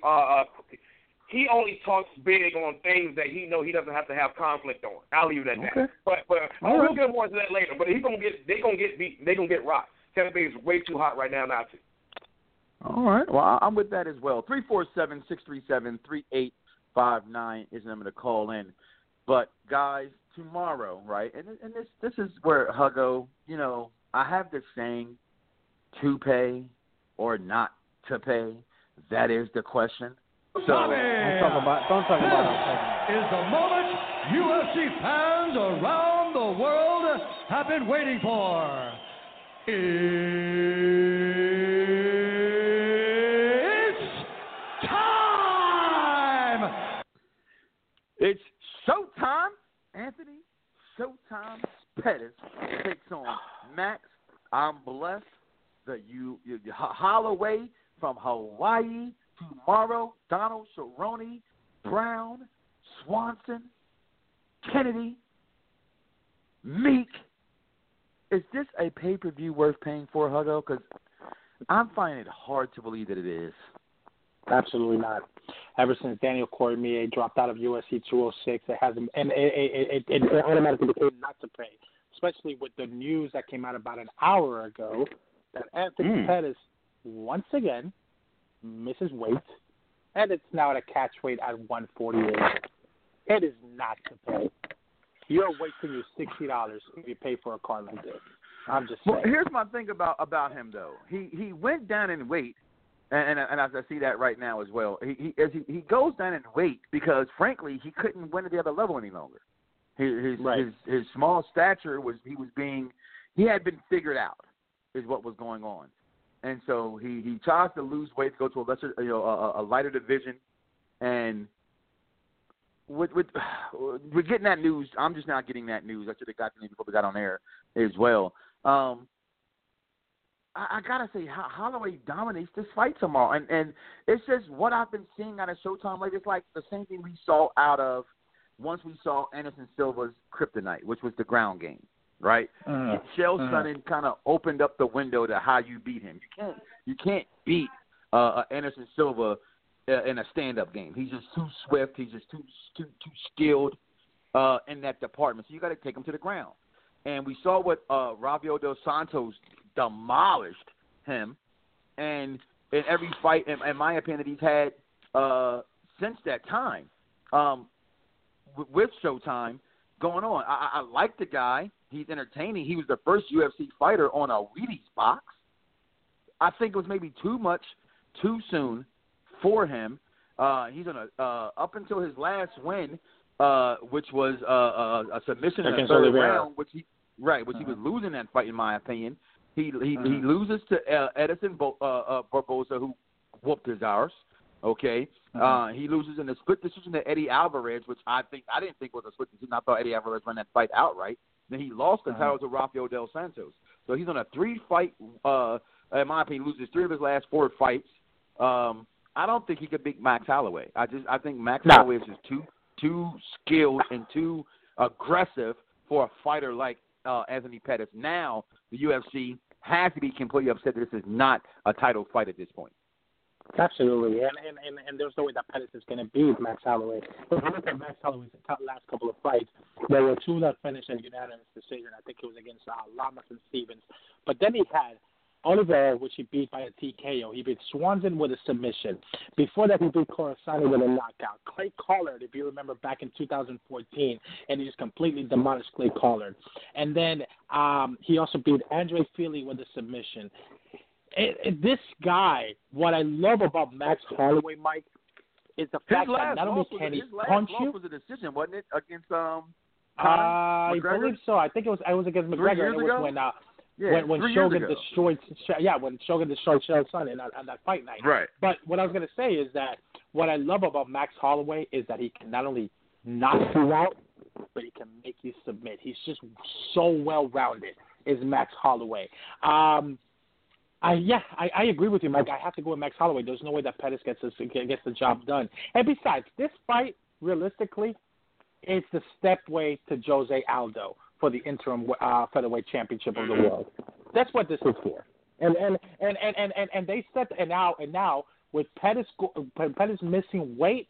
talks big on things that he doesn't have to have conflict on. I'll leave it at that. But we'll get more to that later. But they're gonna get beat. They're gonna get rocked. Tampa Bay is way too hot right now not to. All right. Well, I'm with that as well. 347-637-3859 is the number to call in. But guys, tomorrow, right? And this is where Huggo, I have this saying, to pay or not to pay. That is the question. So don't talk about this is the moment UFC fans around the world have been waiting for. It's time! It's showtime. Anthony Showtime Pettis takes on Max. I'm blessed. Holloway from Hawaii tomorrow. Donald Cerrone, Brown, Swanson, Kennedy, Meek. Is this a pay-per-view worth paying for, Huggo? Because I'm finding it hard to believe that it is. Absolutely not. Ever since Daniel Cormier dropped out of UFC 206, it hasn't, and it automatically became not to pay. Especially with the news that came out about an hour ago that Anthony Pettis once again misses weight, and it's now at a catch weight at 148. It is not to pay. You're wasting your $60 if you pay for a card like this. I'm just saying. Well, here's my thing about him though. He went down in weight. And I see that right now as well. He goes down in weight because, frankly, he couldn't win at the other level any longer. His small stature he had been figured out, is what was going on, and so he tries to lose weight to go to a lesser, a lighter division, and with getting that news, I'm just not getting that news. I should have got the people that got on air as well. I gotta say, Holloway dominates this fight tomorrow, and it's just what I've been seeing out of Showtime lately. It's like the same thing we saw once we saw Anderson Silva's kryptonite, which was the ground game, right? Chael Sonnen kind of opened up the window to how you beat him. You can't beat Anderson Silva in a stand-up game. He's just too swift. He's just too skilled in that department. So you got to take him to the ground. And we saw what Rafael dos Santos demolished him, and in every fight, in my opinion, that he's had since that time. with Showtime going on. I like the guy. He's entertaining. He was the first UFC fighter on a Wheaties box. I think it was maybe too soon for him. He's on up until his last win, which was a submission in the third round, which he was losing that fight in my opinion. He loses to Edson Barboza, who whooped his arse. Okay, he loses in a split decision to Eddie Alvarez, which I didn't think was a split decision. I thought Eddie Alvarez won that fight outright. Then he lost the title to Rafael Dos Santos. So he's on a 3-fight. In my opinion, loses 3 of his last 4 fights. I don't think he could beat Max Holloway. I think Max Holloway is just too skilled and too aggressive for a fighter like Anthony Pettis. Now the UFC has to be completely upset that this is not a title fight at this point. Absolutely, and there's no way that Pettis is going to beat Max Holloway. But if you look at Max Holloway's last couple of fights, there were 2 that finished in unanimous decision. I think it was against Lamas and Stevens. But then he had Oliveira, which he beat by a TKO. He beat Swanson with a submission. Before that, he beat Corazoni with a knockout. Clay Collard, if you remember back in 2014, and he just completely demolished Clay Collard. And then he also beat Andre Fili with a submission. This guy, what I love about Max Holloway, Mike, is the fact that not only can he punch you. His last was a decision, wasn't it, against Conor I McGregor? believe so. I think it was against McGregor. It was when Shogun destroyed Chael Sonnen on that fight night. Right. But what I was going to say is that what I love about Max Holloway is that he can not only knock you out, but he can make you submit. He's just so well-rounded, is Max Holloway. I agree with you, Mike. I have to go with Max Holloway. There's no way that Pettis gets the job done. And besides, this fight, realistically, it's the stepway to Jose Aldo for the interim featherweight championship of the world. That's what this is for. And they said and now with Pettis missing weight,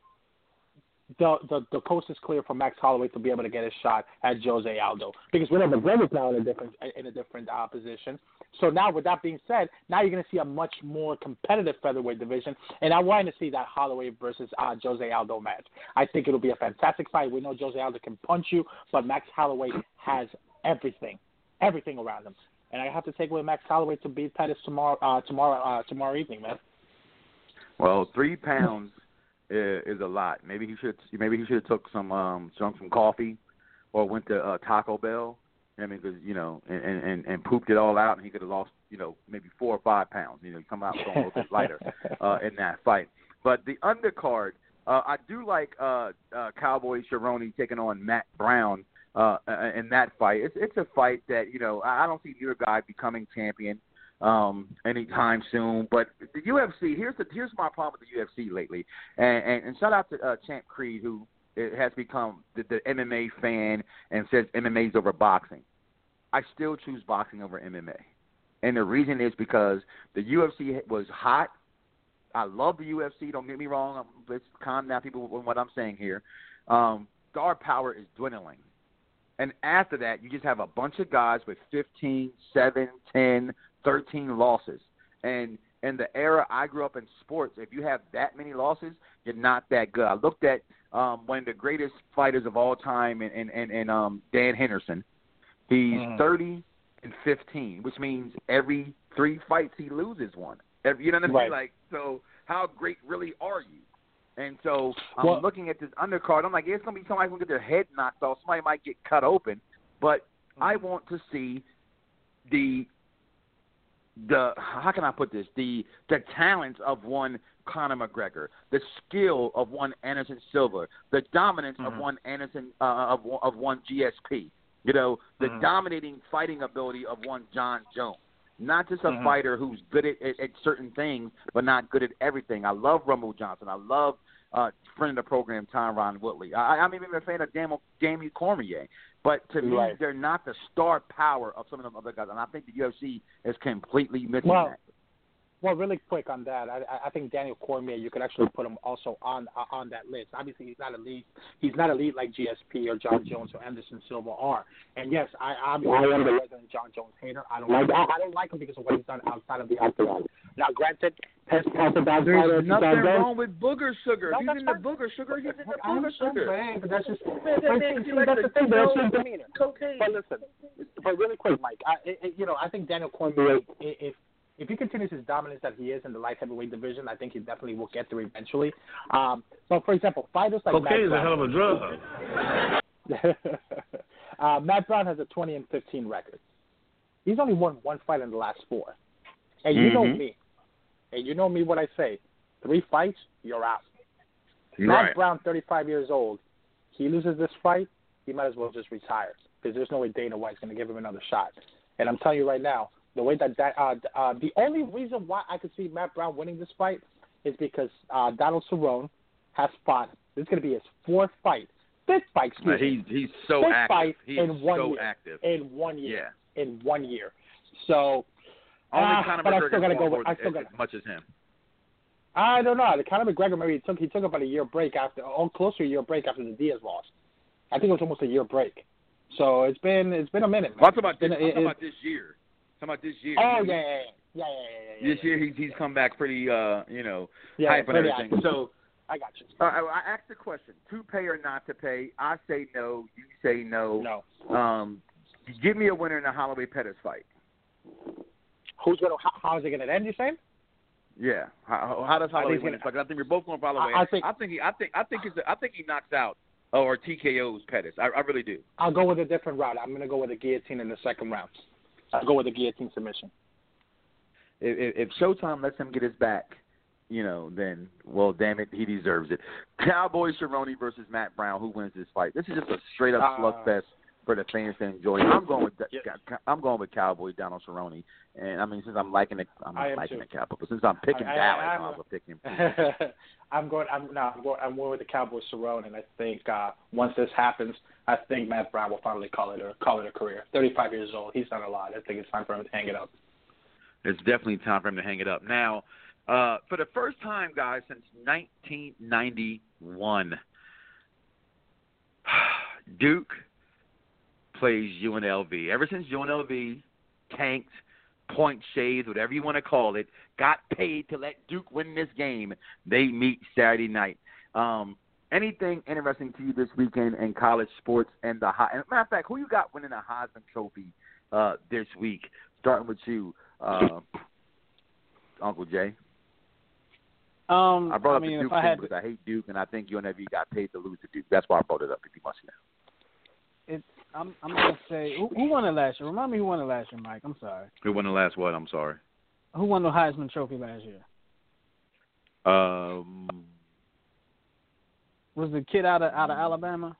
the coast is clear for Max Holloway to be able to get a shot at Jose Aldo, because we know McGregor's now in a different position. So now, with that being said, now you're going to see a much more competitive featherweight division, and I want to see that Holloway versus Jose Aldo match. I think it'll be a fantastic fight. We know Jose Aldo can punch you, but Max Holloway has everything around him, and I have to take away Max Holloway to beat Pettis tomorrow evening, man. Well, 3 pounds is a lot. Maybe he should have took some coffee, or went to Taco Bell. I mean, because and pooped it all out, and he could have lost maybe 4 or 5 pounds. Come out going a little bit lighter in that fight. But the undercard, I do like Cowboy Cerrone taking on Matt Brown in that fight. It's a fight that I don't see either guy becoming champion anytime soon. But the UFC, here's my problem with the UFC lately, and shout out to Champ Creed, who has become the MMA fan and says MMA's over boxing. I still choose boxing over MMA. And the reason is because the UFC was hot. I love the UFC, don't get me wrong. Let's calm down people with what I'm saying here. Star power is dwindling. And after that, you just have a bunch of guys with 15, 7, 10, 13 losses. And in the era I grew up in sports, if you have that many losses, you're not that good. I looked at one of the greatest fighters of all time, and Dan Henderson. He's 30-15, which means every 3 fights he loses one. You know what I mean? Right. Like, so how great really are you? And so I'm looking at this undercard. I'm like, it's going to be somebody who's going to get their head knocked off. Somebody might get cut open. But I want to see the how can I put this? The talents of one Conor McGregor, the skill of one Anderson Silva, the dominance of one Anderson of one GSP. The dominating fighting ability of one John Jones. Not just a fighter who's good at certain things, but not good at everything. I love Rumble Johnson. I love friend of the program, Tyron Woodley. I'm even a fan of Daniel Cormier. But to me, they're not the star power of some of them other guys. And I think the UFC is completely missing that. Well, really quick on that, I think Daniel Cormier, you could actually put him also on that list. Obviously, he's not elite. He's not elite like GSP or John Jones or Anderson Silva are. And yes, I am the resident John Jones hater. I don't like him because of what he's done outside of the octagon. Now, granted, there's nothing wrong with Booger Sugar. He's in the Booger Sugar. He's in the Booger Sugar. But that's just that's the thing. But that's his demeanor. Cocaine. But listen, but really quick, Mike. I think Daniel Cormier, if he continues his dominance that he is in the light heavyweight division, I think he definitely will get there eventually. So, for example, fighters like cocaine is a hell of a drug. Matt Brown has a 20-15 record. He's only won one fight in the last 4. And you know me. And you know me when I say 3 fights, you're out. Right. Matt Brown, 35 years old, he loses this fight, he might as well just retire because there's no way Dana White's going to give him another shot. And I'm telling you right now, the way that the only reason why I could see Matt Brown winning this fight is because Donald Cerrone has fought. This is going to be his 4th fight. 5th fight, excuse me. He's so 5th active. Fight He's in 1 so year. active. In 1 year. Yeah. In 1 year. So, only Conor but I still got to McGregor go with. as much as him. I don't know. Conor McGregor maybe he took about a year break after, close to a year break after the Diaz loss. I think it was almost a year break. So it's been a minute. Well, I'm talking about this year. This year. Oh yeah. This year he's come back pretty hype and everything. Active. So I got you. I asked the question: to pay or not to pay? I say no. You say no. No. Give me a winner in the Holloway Pettis fight. How is it gonna end? You saying? Yeah. How does Holloway win this fight? I think we're both going for Holloway. I think he knocks out or TKOs Pettis. I really do. I'll go with a different route. I'm gonna go with a guillotine in the 2nd round. I'll go with a guillotine submission. If Showtime lets him get his back, then, well, damn it, he deserves it. Cowboy Cerrone versus Matt Brown. Who wins this fight? This is just a straight up slugfest for the fans to enjoy. I'm going with Cowboy Donald Cerrone. And I mean, since I'm liking the Cowboy, but since I'm picking Dallas, I will pick him. I'm going with the Cowboy Cerrone, and I think once this happens, I think Matt Brown will finally call it a career. 35 years old, he's done a lot. I think it's time for him to hang it up. It's definitely time for him to hang it up. Now, for the first time, guys, since 1991, Duke plays UNLV. Ever since UNLV tanked, point shades, whatever you want to call it, got paid to let Duke win this game, they meet Saturday night. Anything interesting to you this weekend in college sports and the matter of fact, who you got winning the Heisman Trophy this week? Starting with you, Uncle Jay. I brought up the Duke thing because I hate Duke, and I think UNLV got paid to lose to Duke. That's why I brought it up, if you must know. I'm gonna say who won it last year. Remind me who won it last year, Mike. I'm sorry. Who won the last what? I'm sorry. Who won the Heisman Trophy last year? Was the kid out of Alabama?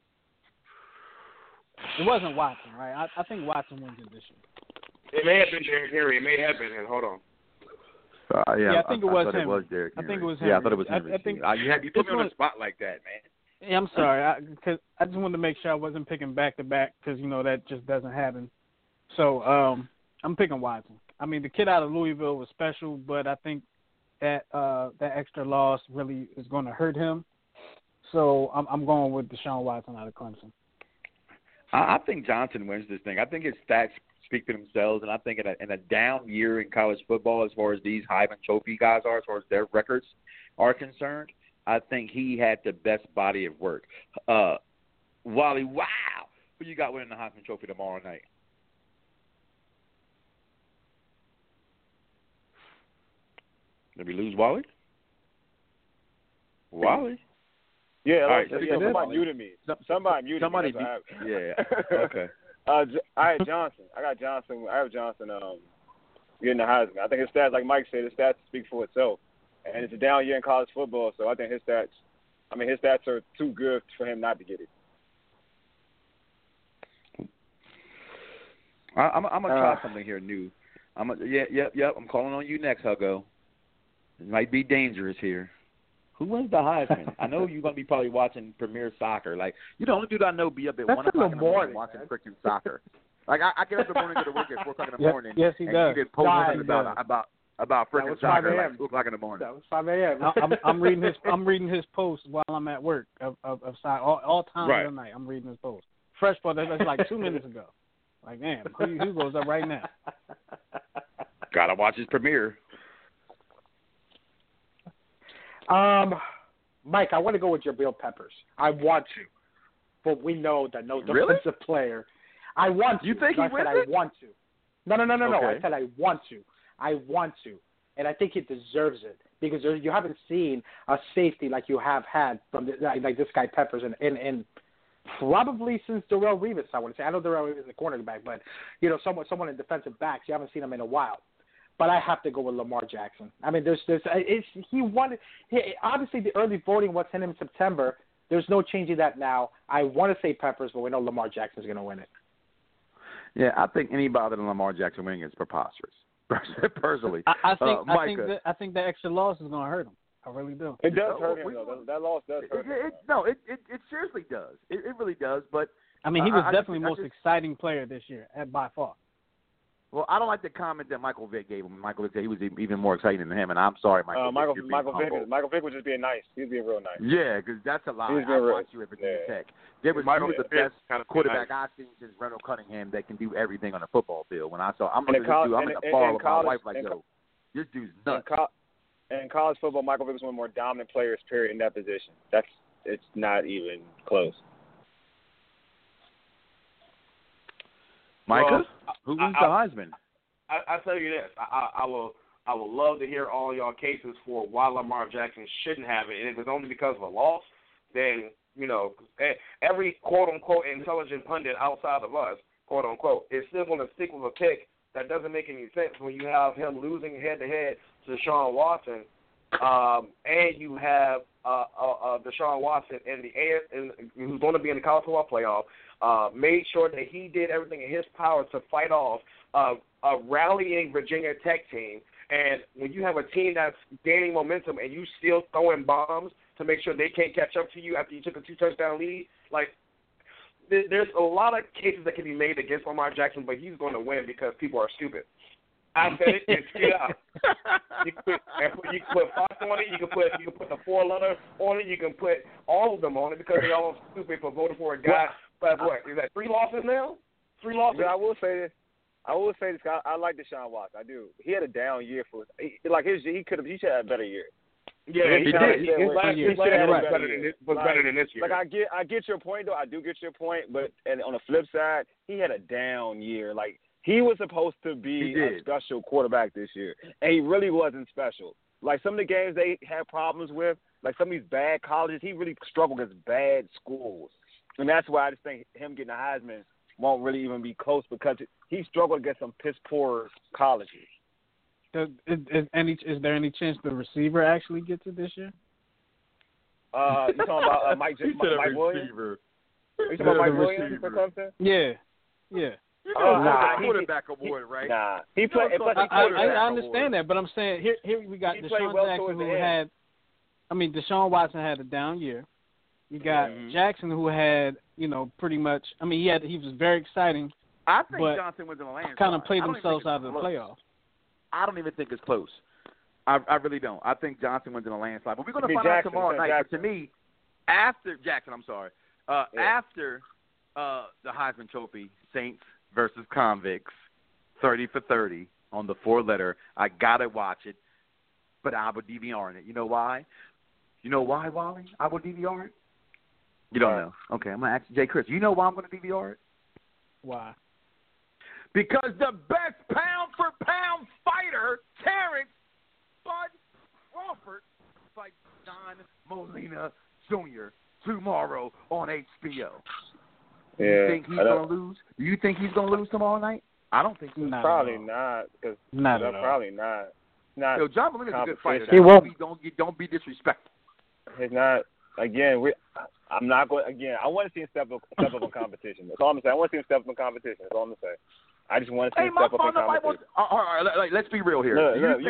It wasn't Watson, right? I think Watson wins it this year. It may have been Derrick Henry. It may have been. Hold on. I think it was him. I think it was him. Yeah, I thought it was him. You put me on the spot like that, man. Yeah, I'm sorry. Because I just wanted to make sure I wasn't picking back-to-back because, that just doesn't happen. So I'm picking Watson. I mean, the kid out of Louisville was special, but I think that extra loss really is going to hurt him. So I'm going with Deshaun Watson out of Clemson. I think Johnson wins this thing. I think his stats speak for themselves, and I think in a down year in college football as far as these Heisman Trophy guys are, as far as their records are concerned, I think he had the best body of work. Wally, wow! Who you got winning the Heisman Trophy tomorrow night? Did we lose Wally? Wally? Yeah, all right, somebody muted me. Somebody muted me. Yeah. Okay. I had Johnson. I got Johnson. I have Johnson getting the Heisman. I think his stats, like Mike said, his stats speak for itself. And it's a down year in college football, so I think his stats are too good for him not to get it. I'm gonna try something here new. I'm calling on you next, Huggo. It might be dangerous here. Who wins the Heisman? I know you're gonna be probably watching Premier Soccer. Like, you're the only dude I know be up at 1 o'clock in the morning watching freaking soccer. Like, I get up in the morning, go to work at 4 o'clock in the morning. Yes, he does. And you get posting about about That freaking was soccer 5 like a.m. 2 o'clock in the morning. That was 5 a.m. I'm reading his post while I'm at work of soccer all time Right. of the night. I'm reading his post. Fresh part that's like 2 minutes ago. Like, damn, who goes up right now? Gotta watch his premiere. Mike, I want to go with Jabril Peppers. I want to, but we know that no Really? defensive player. I want to. You think he I said wins I it? want to. No. Okay. I said I want to. I want to, and I think he deserves it because you haven't seen a safety like you have had from like this guy Peppers and probably since Darrelle Revis. I want to say I know Darrelle Revis is a cornerback, but someone in defensive backs you haven't seen him in a while. But I have to go with Lamar Jackson. I mean, he won. Obviously, the early voting was in him in September. There's no changing that now. I want to say Peppers, but we know Lamar Jackson's going to win it. Yeah, I think anybody other than Lamar Jackson winning is preposterous. Personally, I Micah, think the extra loss is going to hurt him. I really do. It does hurt him, though. That loss does hurt him. It seriously does. It really does. But I mean, he was definitely the I most exciting player this year, by far. Well, I don't like the comment that Michael Vick gave him. Michael Vick said he was even more exciting than him, and I'm sorry, Michael. Michael Vick was just being nice. He was being real nice. Yeah, because that's a lie. I watched you at Virginia Tech. He was the best quarterback I've seen since Randall Cunningham that can do everything on a football field. When I saw, I'm looking at this dude, I'm in the bar with my wife like, yo, this dude's nuts. In college football, Michael Vick was one of the more dominant players, period, in that position. It's not even close. Micah, who wins the Heisman? I tell you this, I will love to hear all y'all cases for why Lamar Jackson shouldn't have it, and if it's only because of a loss, then every quote unquote intelligent pundit outside of us, quote unquote, is still going to stick with a pick that doesn't make any sense when you have him losing head to head to Deshaun Watson, and you have Deshaun Watson who's going to be in the college football playoff. Made sure that he did everything in his power to fight off a rallying Virginia Tech team. And when you have a team that's gaining momentum and you still throwing bombs to make sure they can't catch up to you after you took a 2-touchdown lead, like there's a lot of cases that can be made against Lamar Jackson, but he's going to win because people are stupid. I said it. It's get out. You can put Fox on it. You can put the 4-letter on it. You can put all of them on it because they're all stupid for voting for a guy. But what is that? 3 losses now? 3 losses. Yeah, I will say this. I like Deshaun Watson. I do. He had a down year he should have a better year. Yeah, he did. His last year was better than this year. Like I get your point though. I do get your point, but on the flip side, he had a down year. Like he was supposed to be a special quarterback this year, and he really wasn't special. Like some of the games they had problems with, like some of these bad colleges, he really struggled against bad schools, and that's why I just think him getting a Heisman won't really even be close because he struggled against some piss poor colleges. Is there any chance the receiver actually gets it this year? You talking about Mike Williams? You talking about Mike Williams or something? Yeah. Quarterback award, right? Nah, he played. I understand that, but I'm saying here we got Deshaun Jackson who had. I mean, Deshaun Watson had a down year. You got Jackson who had, pretty much. I mean, he was very exciting. I think Johnson was in the landslide. Kind of played themselves out of the playoffs. I don't even think it's close. I really don't. I think Johnson wins in a landslide. But we're going to find out tomorrow night. But to me, after Jackson, after the Heisman Trophy, Saints versus Convicts, 30 for 30 on the 4-letter, I got to watch it. But I will DVR in it. You know why? You know why, Wally? I will DVR it? You don't know. Okay, I'm going to ask Jay Chris. You know why I'm going to DVR it? Why? Because the best pound-for-pound fighter, Terrence Bud Crawford, fights Don Molina Jr. tomorrow on HBO. Yeah, you think he's going to lose? Do you think he's going to lose tomorrow night? I don't think so. Probably not. Probably not. Yo, John Molina's a good fighter. He won't. Don't be disrespectful. He's not. Again, I'm not going. Again, I want to see him step up in competition. That's all I'm saying. I want to see him step up in competition. That's all I'm saying. I just want to see him step up in competition. All right, let's be real here.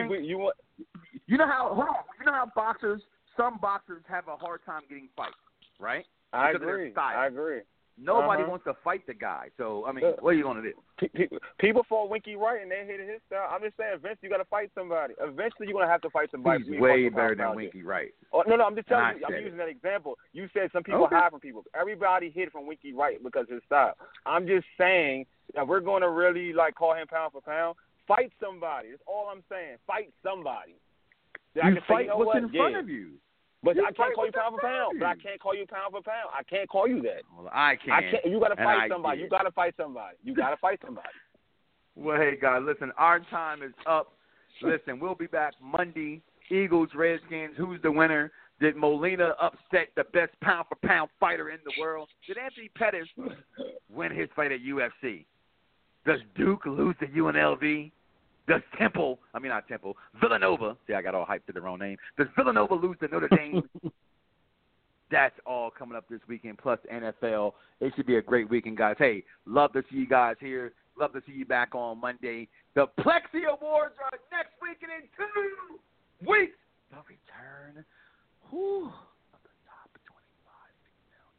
You know how boxers, some boxers have a hard time getting fights, right? I agree. Nobody wants to fight the guy. So, I mean, what are you going to do? People fought Winky Wright, and they hated his style. I'm just saying, eventually you got to fight somebody. Eventually you're going to have to fight somebody. He's way better than Winky Wright. Oh, no, I'm just telling you. I'm using that example. You said some people hide from people. Everybody hid from Winky Wright because of his style. I'm just saying that we're going to really, like, call him pound for pound. Fight somebody. That's all I'm saying. Fight somebody. You fight what's in front of you. But I can't call you pound for pound. But I can't call you pound for pound. I can't call you that. Well, I can't. You got to fight somebody. You got to fight somebody. You got to fight somebody. Well, hey, guys, listen, our time is up. Listen, we'll be back Monday. Eagles, Redskins, who's the winner? Did Molina upset the best pound-for-pound fighter in the world? Did Anthony Pettis win his fight at UFC? Does Duke lose to UNLV? Does Villanova, see, I got all hyped to the wrong name. Does Villanova lose to Notre Dame? That's all coming up this weekend, plus NFL. It should be a great weekend, guys. Hey, love to see you guys here. Love to see you back on Monday. The Plexi Awards are next weekend in 2 weeks. The return of the top 25 females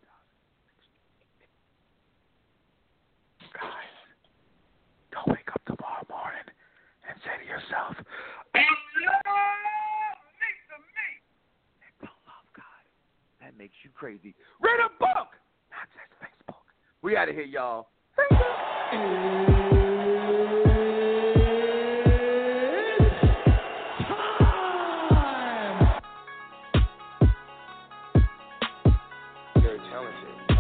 of 2016. Guys, don't wake up tomorrow morning and say to yourself, I love me. And don't love God. That makes you crazy. Read a book, not just Facebook. We out of here, y'all. Very talented.